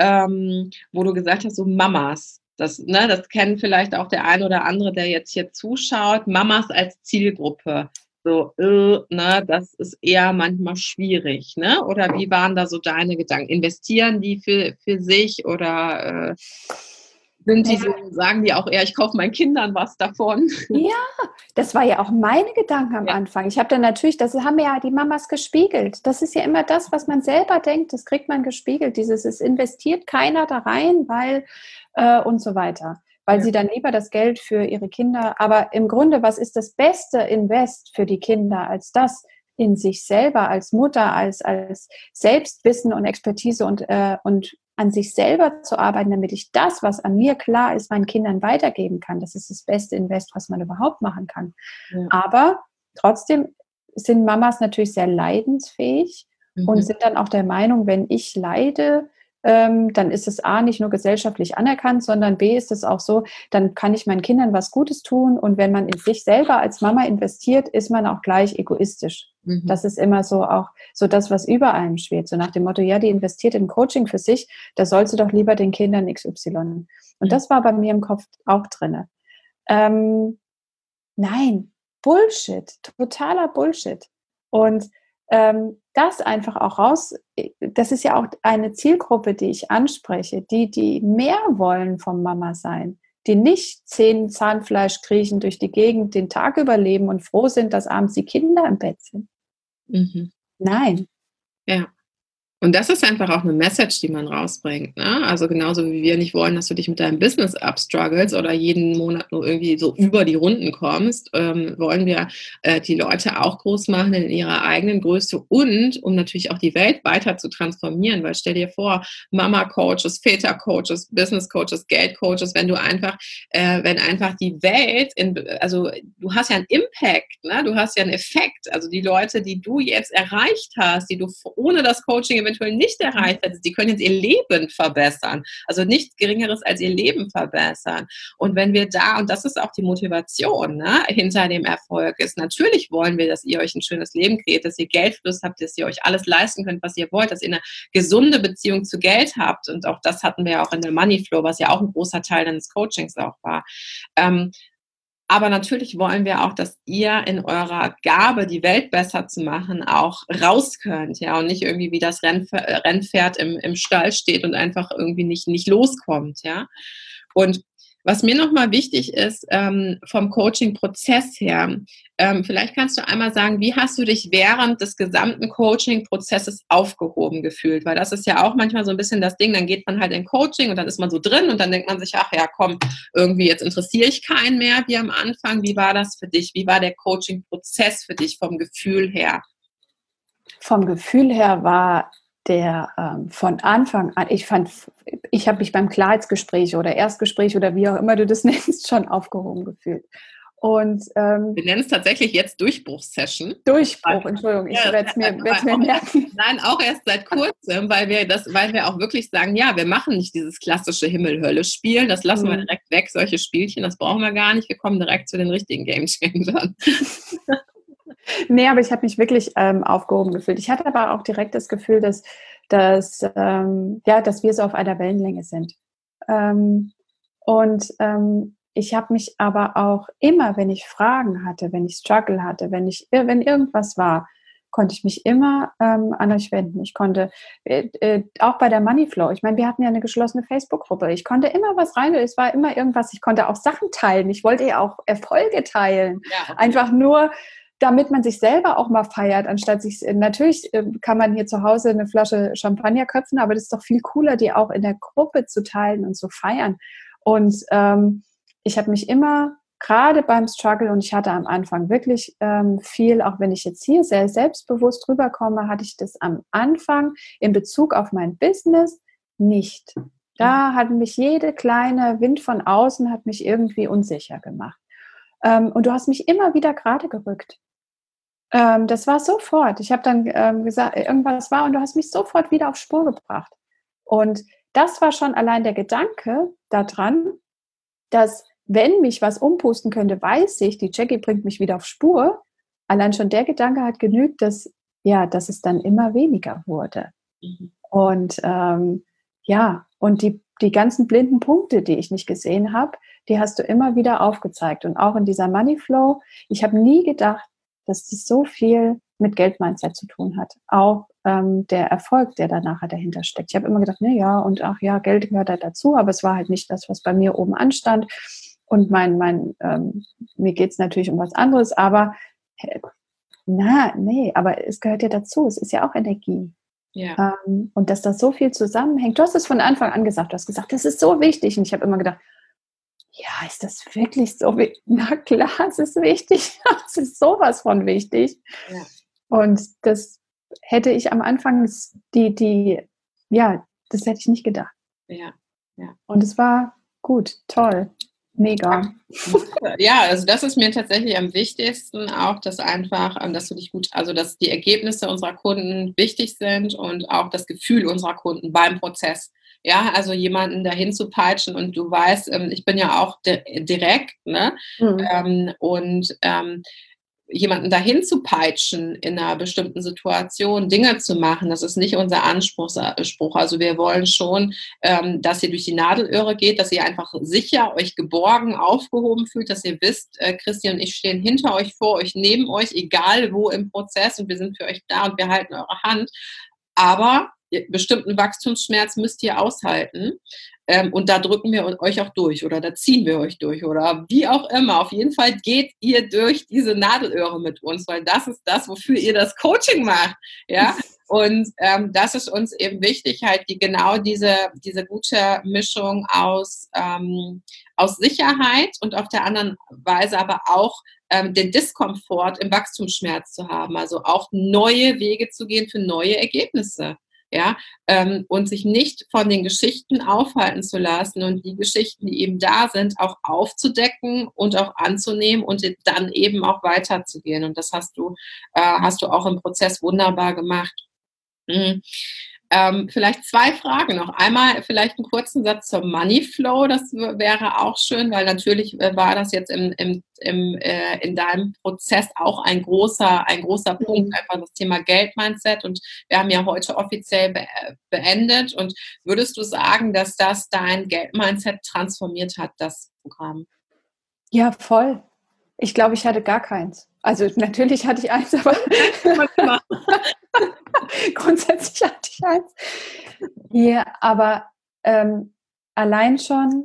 wo du gesagt hast, so Mamas. Das kennen vielleicht auch der ein oder andere, der jetzt hier zuschaut. Mamas als Zielgruppe. So, das ist eher manchmal schwierig, ne? Oder wie waren da so deine Gedanken? Investieren die für sich oder sind die so, sagen die auch eher, ich kaufe meinen Kindern was davon? Ja, das war ja auch meine Gedanken am Anfang. Ich habe dann natürlich, das haben mir ja die Mamas gespiegelt. Das ist ja immer das, was man selber denkt, das kriegt man gespiegelt. Es investiert keiner da rein, weil und so weiter. Weil sie dann lieber das Geld für ihre Kinder, aber im Grunde, was ist das beste Invest für die Kinder als das in sich selber, als Mutter, als Selbstwissen und Expertise und an sich selber zu arbeiten, damit ich das, was an mir klar ist, meinen Kindern weitergeben kann. Das ist das beste Invest, was man überhaupt machen kann. Ja. Aber trotzdem sind Mamas natürlich sehr leidensfähig und sind dann auch der Meinung, wenn ich leide, dann ist es A, nicht nur gesellschaftlich anerkannt, sondern B, ist es auch so, dann kann ich meinen Kindern was Gutes tun und wenn man in sich selber als Mama investiert, ist man auch gleich egoistisch. Das ist immer so auch so das, was über einem schwebt, so nach dem Motto, ja, die investiert in Coaching für sich, da soll sie doch lieber den Kindern XY. Und das war bei mir im Kopf auch drin. Nein, Bullshit, totaler Bullshit. Und das einfach auch raus, das ist ja auch eine Zielgruppe, die ich anspreche, die mehr wollen vom Mama sein, die nicht 10 Zahnfleisch kriechen durch die Gegend, den Tag überleben und froh sind, dass abends die Kinder im Bett sind. Nein. Ja. Und das ist einfach auch eine Message, die man rausbringt, ne? Also genauso wie wir nicht wollen, dass du dich mit deinem Business abstruggles oder jeden Monat nur irgendwie so über die Runden kommst, wollen wir die Leute auch groß machen in ihrer eigenen Größe und um natürlich auch die Welt weiter zu transformieren, weil stell dir vor, Mama-Coaches, Väter-Coaches, Business-Coaches, Geld-Coaches, wenn einfach die Welt, also du hast ja einen Impact, ne? Du hast ja einen Effekt, also die Leute, die du jetzt erreicht hast, die du ohne das Coaching eventuell nicht erreicht hättest, die können jetzt ihr Leben verbessern. Also nichts Geringeres als ihr Leben verbessern. Und wenn wir da, und das ist auch die Motivation, ne, hinter dem Erfolg ist, natürlich wollen wir, dass ihr euch ein schönes Leben kreiert, dass ihr Geldfluss habt, dass ihr euch alles leisten könnt, was ihr wollt, dass ihr eine gesunde Beziehung zu Geld habt. Und auch das hatten wir ja auch in der Money Flow, was ja auch ein großer Teil deines Coachings auch war. Aber natürlich wollen wir auch, dass ihr in eurer Gabe, die Welt besser zu machen, auch raus könnt, ja, und nicht irgendwie wie das Rennpferd im Stall steht und einfach irgendwie nicht loskommt, ja. Und was mir nochmal wichtig ist, vom Coaching-Prozess her, vielleicht kannst du einmal sagen, wie hast du dich während des gesamten Coaching-Prozesses aufgehoben gefühlt? Weil das ist ja auch manchmal so ein bisschen das Ding, dann geht man halt in Coaching und dann ist man so drin und dann denkt man sich, ach ja, komm, irgendwie jetzt interessiere ich keinen mehr wie am Anfang. Wie war das für dich? Wie war der Coaching-Prozess für dich vom Gefühl her? Vom Gefühl her war der von Anfang an, ich habe mich beim Klarheitsgespräch oder Erstgespräch oder wie auch immer du das nennst, schon aufgehoben gefühlt. Und wir nennen es tatsächlich jetzt Durchbruchssession. Durchbruch, Entschuldigung, ich werde es mir merken. Nein, auch erst seit kurzem, weil wir auch wirklich sagen, ja, wir machen nicht dieses klassische Himmel-Hölle-Spiel, das lassen wir direkt weg, solche Spielchen, das brauchen wir gar nicht, wir kommen direkt zu den richtigen Game-Changern. Nee, aber ich habe mich wirklich aufgehoben gefühlt. Ich hatte aber auch direkt das Gefühl, dass wir so auf einer Wellenlänge sind. Ich habe mich aber auch immer, wenn ich Fragen hatte, wenn ich Struggle hatte, wenn irgendwas war, konnte ich mich immer an euch wenden. Ich konnte, auch bei der Moneyflow, ich meine, wir hatten ja eine geschlossene Facebook-Gruppe. Ich konnte immer was rein, es war immer irgendwas, ich konnte auch Sachen teilen. Ich wollte ja auch Erfolge teilen. Ja, okay. Einfach nur, damit man sich selber auch mal feiert, anstatt natürlich kann man hier zu Hause eine Flasche Champagner köpfen, aber das ist doch viel cooler, die auch in der Gruppe zu teilen und zu feiern. Und ich habe mich immer, gerade beim Struggle, und ich hatte am Anfang wirklich viel, auch wenn ich jetzt hier sehr selbstbewusst rüberkomme, hatte ich das am Anfang in Bezug auf mein Business nicht. Da hat mich jede kleine Wind von außen hat mich irgendwie unsicher gemacht. Und du hast mich immer wieder gerade gerückt. Das war sofort. Ich habe dann gesagt, irgendwas war, und du hast mich sofort wieder auf Spur gebracht. Und das war schon allein der Gedanke daran, dass, wenn mich was umpusten könnte, weiß ich, die Jackie bringt mich wieder auf Spur. Allein schon der Gedanke hat genügt, dass es dann immer weniger wurde. Mhm. Und und die ganzen blinden Punkte, die ich nicht gesehen habe, die hast du immer wieder aufgezeigt. Und auch in dieser Moneyflow, ich habe nie gedacht, dass das so viel mit Geldmindset zu tun hat. Auch der Erfolg, der danach dahinter steckt. Ich habe immer gedacht, Geld gehört halt dazu, aber es war halt nicht das, was bei mir oben anstand. Und mir geht es natürlich um was anderes, aber aber es gehört ja dazu. Es ist ja auch Energie. Ja. Und dass da so viel zusammenhängt. Du hast es von Anfang an gesagt. Du hast gesagt, das ist so wichtig. Und ich habe immer gedacht, ja, ist das wirklich so wichtig? Na klar, es ist wichtig. Es ist sowas von wichtig. Ja. Und das hätte ich am Anfang, das hätte ich nicht gedacht. Ja. Und es war gut, toll, mega. Ja, also das ist mir tatsächlich am wichtigsten auch, dass dass die Ergebnisse unserer Kunden wichtig sind und auch das Gefühl unserer Kunden beim Prozess. Ja, also jemanden dahin zu peitschen, und du weißt, ich bin ja auch direkt, ne? Mhm. Jemanden dahin zu peitschen in einer bestimmten Situation, Dinge zu machen, das ist nicht unser Anspruch. Also wir wollen schon, dass ihr durch die Nadelöhre geht, dass ihr einfach sicher, euch geborgen, aufgehoben fühlt, dass ihr wisst, Christi und ich stehen hinter euch, vor euch, neben euch, egal wo im Prozess, und wir sind für euch da und wir halten eure Hand. Aber bestimmten Wachstumsschmerz müsst ihr aushalten. Und da drücken wir euch auch durch, oder da ziehen wir euch durch, oder wie auch immer. Auf jeden Fall geht ihr durch diese Nadelöhre mit uns, weil das ist das, wofür ihr das Coaching macht. Ja? Und das ist uns eben wichtig, halt diese gute Mischung aus Sicherheit und auf der anderen Weise aber auch den Diskomfort im Wachstumsschmerz zu haben. Also auch neue Wege zu gehen für neue Ergebnisse. Ja, und sich nicht von den Geschichten aufhalten zu lassen und die Geschichten, die eben da sind, auch aufzudecken und auch anzunehmen und dann eben auch weiterzugehen. Und das hast du auch im Prozess wunderbar gemacht. Vielleicht 2 Fragen noch. Einmal vielleicht einen kurzen Satz zum Moneyflow, das wäre auch schön, weil natürlich war das jetzt in deinem Prozess auch ein großer Punkt, einfach das Thema Geldmindset, und wir haben ja heute offiziell beendet. Und würdest du sagen, dass das dein Geldmindset transformiert hat, das Programm? Ja, voll. Ich glaube, ich hatte gar keins. Also natürlich hatte ich eins, aber grundsätzlich hatte ich eins. Ja, aber allein schon,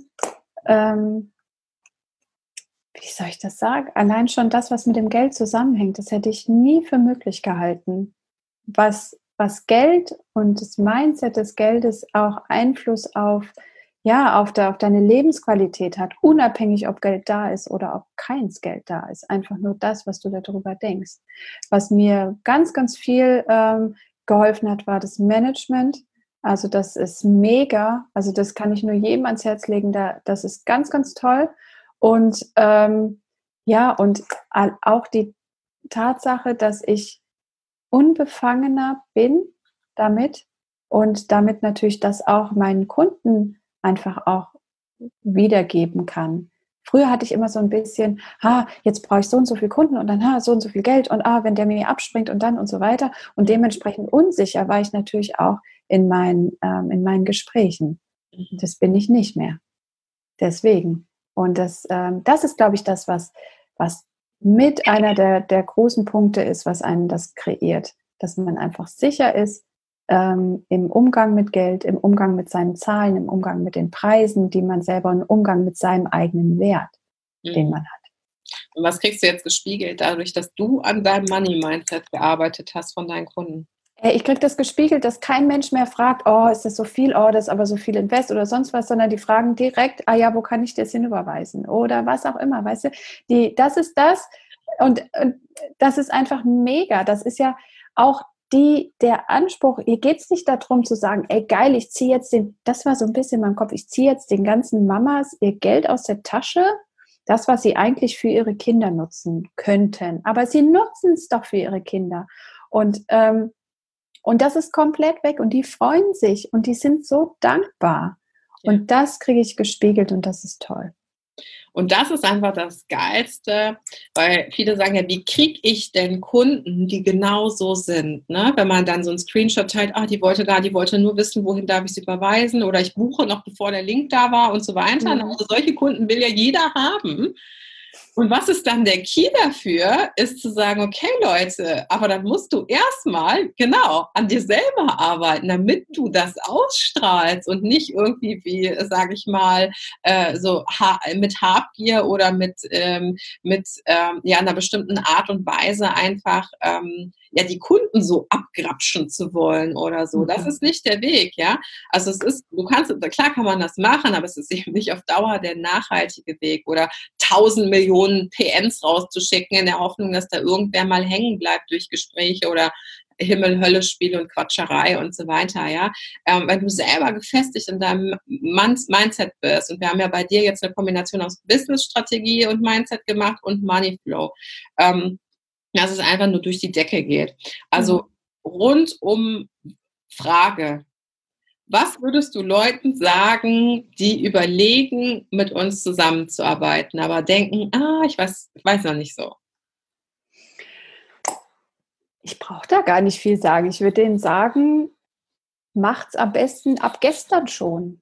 wie soll ich das sagen? Allein schon das, was mit dem Geld zusammenhängt, das hätte ich nie für möglich gehalten. Was Geld und das Mindset des Geldes auch Einfluss auf deine Lebensqualität hat, unabhängig, ob Geld da ist oder ob keins Geld da ist. Einfach nur das, was du darüber denkst. Was mir ganz, ganz viel geholfen hat, war das Management. Also das ist mega. Also das kann ich nur jedem ans Herz legen. Das ist ganz, ganz toll. Und Ja, und auch die Tatsache, dass ich unbefangener bin damit und damit natürlich das auch meinen Kunden einfach auch wiedergeben kann. Früher hatte ich immer so ein bisschen, jetzt brauche ich so und so viele Kunden und dann so und so viel Geld und wenn der mir abspringt und dann und so weiter. Und dementsprechend unsicher war ich natürlich auch in meinen Gesprächen. Das bin ich nicht mehr. Deswegen. Und das ist, glaube ich, das, was mit einer der großen Punkte ist, was einen das kreiert. Dass man einfach sicher ist im Umgang mit Geld, im Umgang mit seinen Zahlen, im Umgang mit den Preisen, die man selber, im Umgang mit seinem eigenen Wert, den man hat. Und was kriegst du jetzt gespiegelt, dadurch, dass du an deinem Money-Mindset gearbeitet hast von deinen Kunden? Ich kriege das gespiegelt, dass kein Mensch mehr fragt, ist das so viel, das ist aber so viel Invest oder sonst was, sondern die fragen direkt, wo kann ich das hinüberweisen? Oder was auch immer, weißt du? Das ist das und das ist einfach mega. Das ist ja auch der Anspruch, hier geht es nicht darum zu sagen, ey geil, ich ziehe jetzt das war so ein bisschen in meinem Kopf, ich ziehe jetzt den ganzen Mamas ihr Geld aus der Tasche, das, was sie eigentlich für ihre Kinder nutzen könnten. Aber sie nutzen es doch für ihre Kinder. Und das ist komplett weg und die freuen sich und die sind so dankbar. Ja. Und das kriege ich gespiegelt und das ist toll. Und das ist einfach das Geilste, weil viele sagen ja, wie kriege ich denn Kunden, die genau so sind? Ne? Wenn man dann so einen Screenshot teilt, die wollte nur wissen, wohin darf ich sie überweisen oder ich buche noch, bevor der Link da war und so weiter. Mhm. Also solche Kunden will ja jeder haben. Und was ist dann der Key dafür, ist zu sagen, okay Leute, aber dann musst du erstmal an dir selber arbeiten, damit du das ausstrahlst und nicht irgendwie wie, sage ich mal, mit Habgier oder mit einer bestimmten Art und Weise einfach die Kunden so abgrapschen zu wollen oder so. Das ist nicht der Weg, ja. Also klar kann man das machen, aber es ist eben nicht auf Dauer der nachhaltige Weg oder 1000 Millionen PNs rauszuschicken in der Hoffnung, dass da irgendwer mal hängen bleibt durch Gespräche oder Himmel-Hölle-Spiele und Quatscherei und so weiter, ja. Wenn du selber gefestigt in deinem Mindset bist und wir haben ja bei dir jetzt eine Kombination aus Business-Strategie und Mindset gemacht und Money-Flow, dass es einfach nur durch die Decke geht. Also rundum Frage, was würdest du Leuten sagen, die überlegen, mit uns zusammenzuarbeiten, aber denken, ich weiß noch nicht so? Ich brauche da gar nicht viel sagen. Ich würde denen sagen, macht's am besten ab gestern schon.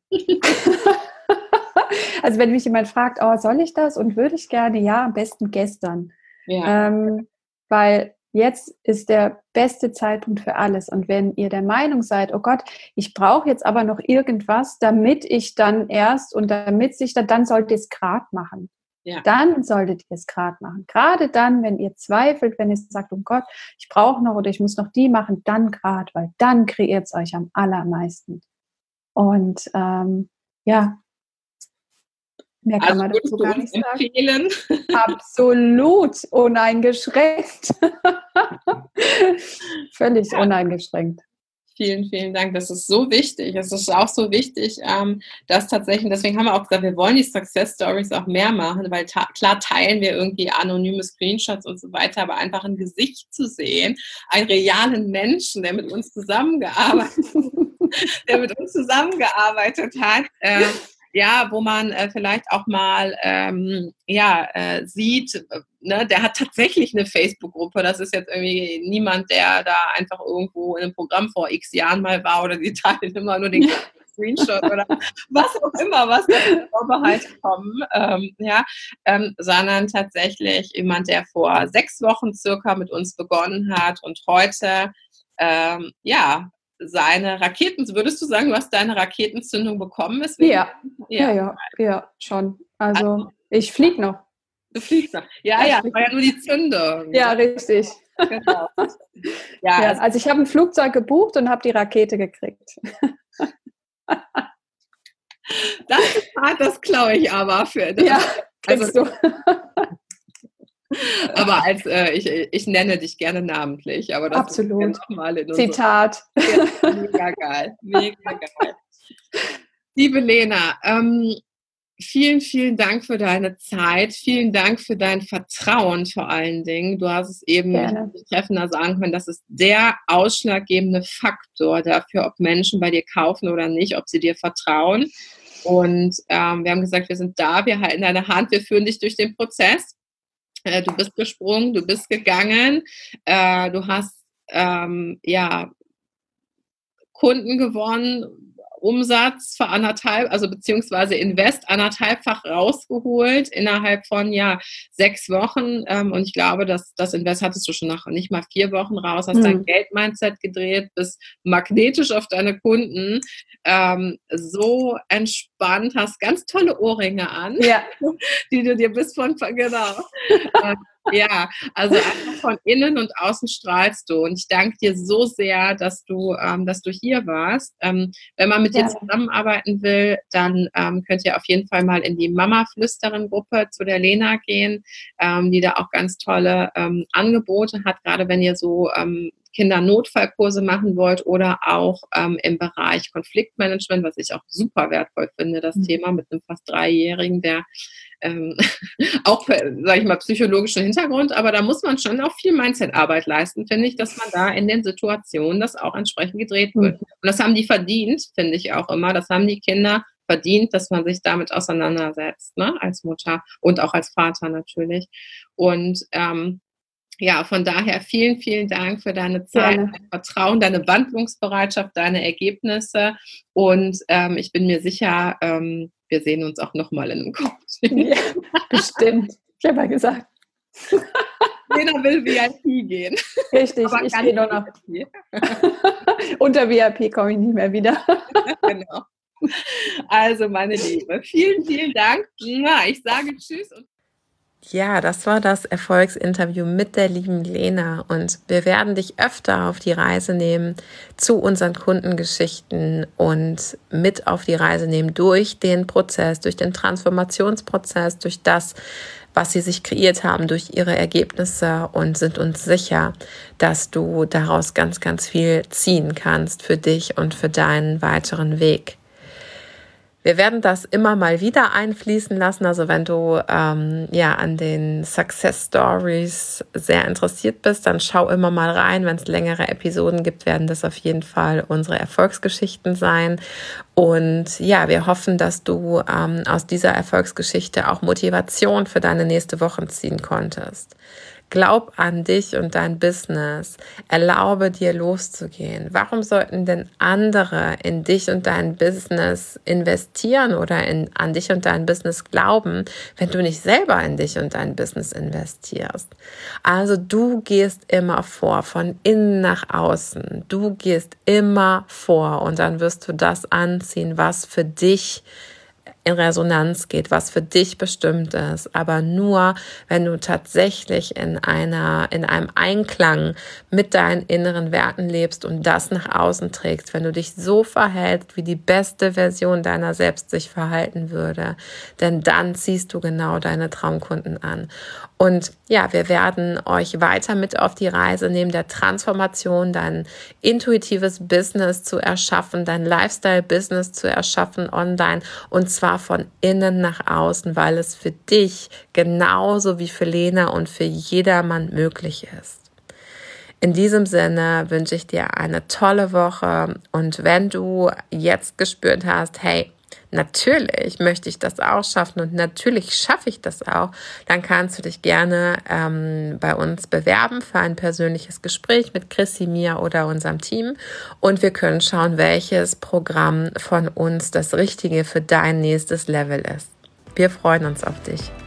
Also wenn mich jemand fragt, soll ich das und würde ich gerne, ja, am besten gestern. Ja. Weil jetzt ist der beste Zeitpunkt für alles. Und wenn ihr der Meinung seid, oh Gott, ich brauche jetzt aber noch irgendwas, damit ich dann dann solltet ihr es gerade machen. Ja. Dann solltet ihr es gerade machen. Gerade dann, wenn ihr zweifelt, wenn ihr sagt, oh Gott, ich brauche noch oder ich muss noch die machen, dann gerade, weil dann kreiert es euch am allermeisten. Und mehr kann man dazu gar nicht sagen. Absolut uneingeschränkt. Völlig uneingeschränkt. Vielen, vielen Dank. Das ist so wichtig. Es ist auch so wichtig, dass tatsächlich, deswegen haben wir auch gesagt, wir wollen die Success Stories auch mehr machen, weil klar teilen wir irgendwie anonyme Screenshots und so weiter, aber einfach ein Gesicht zu sehen, einen realen Menschen, der mit uns zusammengearbeitet hat, wo man vielleicht auch mal sieht, ne, der hat tatsächlich eine Facebook-Gruppe. Das ist jetzt irgendwie niemand, der da einfach irgendwo in einem Programm vor x Jahren mal war oder die teilen immer nur den Screenshot oder was auch immer, was da für Vorbehalte kommen, sondern tatsächlich jemand, der vor 6 Wochen circa mit uns begonnen hat und heute seine würdest du sagen, du hast deine Raketenzündung bekommen? Ja, schon. Also ich fliege noch. Du fliegst noch. Ja, das war ja nur die Zündung. Ja, richtig. Genau. Also ich habe ein Flugzeug gebucht und habe die Rakete gekriegt. Das klaue ich aber für. Kriegst du. Aber ich nenne dich gerne namentlich. Aber das absolut. Mal in Zitat. Mega geil. Mega geil. Liebe Lena, vielen, vielen Dank für deine Zeit. Vielen Dank für dein Vertrauen vor allen Dingen. Du hast es eben nicht treffender sagen können, das ist der ausschlaggebende Faktor dafür, ob Menschen bei dir kaufen oder nicht, ob sie dir vertrauen. Und wir haben gesagt, wir sind da, wir halten deine Hand, wir führen dich durch den Prozess. Du bist gesprungen, du bist gegangen, du hast Kunden gewonnen, Umsatz für beziehungsweise Invest 1,5-fach rausgeholt innerhalb von 6 Wochen. Und ich glaube, dass das Invest hattest du schon nach nicht mal 4 Wochen raus, hast dein Geldmindset gedreht, bist magnetisch auf deine Kunden, so entspannt, hast ganz tolle Ohrringe an, die du dir also einfach von innen und außen strahlst du. Und ich danke dir so sehr, dass du hier warst. Wenn man mit dir zusammenarbeiten will, dann könnt ihr auf jeden Fall mal in die Mama-Flüsterin-Gruppe zu der Lena gehen, die da auch ganz tolle Angebote hat, gerade wenn ihr so Kindernotfallkurse machen wollt oder auch im Bereich Konfliktmanagement, was ich auch super wertvoll finde, das Thema mit einem fast 3-Jährigen, der auch, sage ich mal, psychologischen Hintergrund, aber da muss man schon auch viel Mindset-Arbeit leisten, finde ich, dass man da in den Situationen das auch entsprechend gedreht wird. Und das haben die verdient, finde ich auch immer, das haben die Kinder verdient, dass man sich damit auseinandersetzt, ne, als Mutter und auch als Vater natürlich. Und von daher vielen, vielen Dank für deine Zeit, dein Vertrauen, deine Wandlungsbereitschaft, deine Ergebnisse und ich bin mir sicher, wir sehen uns auch nochmal in einem Coaching. Ja, bestimmt. Ich habe ja gesagt. Jeder will VIP gehen. Richtig, ich gehe nur noch. Unter VIP komme ich nicht mehr wieder. Genau. Also, meine Liebe, vielen, vielen Dank. Ich sage Tschüss und ja, das war das Erfolgsinterview mit der lieben Lena und wir werden dich öfter auf die Reise nehmen zu unseren Kundengeschichten und mit auf die Reise nehmen durch den Prozess, durch den Transformationsprozess, durch das, was sie sich kreiert haben, durch ihre Ergebnisse und sind uns sicher, dass du daraus ganz, ganz viel ziehen kannst für dich und für deinen weiteren Weg. Wir werden das immer mal wieder einfließen lassen. Also wenn du an den Success Stories sehr interessiert bist, dann schau immer mal rein. Wenn es längere Episoden gibt, werden das auf jeden Fall unsere Erfolgsgeschichten sein. Und ja, wir hoffen, dass du aus dieser Erfolgsgeschichte auch Motivation für deine nächste Woche ziehen konntest. Glaub an dich und dein Business. Erlaube dir loszugehen. Warum sollten denn andere in dich und dein Business investieren oder an dich und dein Business glauben, wenn du nicht selber in dich und dein Business investierst? Also du gehst immer vor, von innen nach außen. Du gehst immer vor und dann wirst du das anziehen, was für dich in Resonanz geht, was für dich bestimmt ist, aber nur, wenn du tatsächlich in einem Einklang mit deinen inneren Werten lebst und das nach außen trägst, wenn du dich so verhältst, wie die beste Version deiner selbst sich verhalten würde, denn dann ziehst du genau deine Traumkunden an. Und ja, wir werden euch weiter mit auf die Reise nehmen der Transformation, dein intuitives Business zu erschaffen, dein Lifestyle-Business zu erschaffen online und zwar von innen nach außen, weil es für dich genauso wie für Lena und für jedermann möglich ist. In diesem Sinne wünsche ich dir eine tolle Woche und wenn du jetzt gespürt hast, hey, natürlich möchte ich das auch schaffen und natürlich schaffe ich das auch, dann kannst du dich gerne bei uns bewerben für ein persönliches Gespräch mit Chrissy, mir oder unserem Team und wir können schauen, welches Programm von uns das Richtige für dein nächstes Level ist. Wir freuen uns auf dich.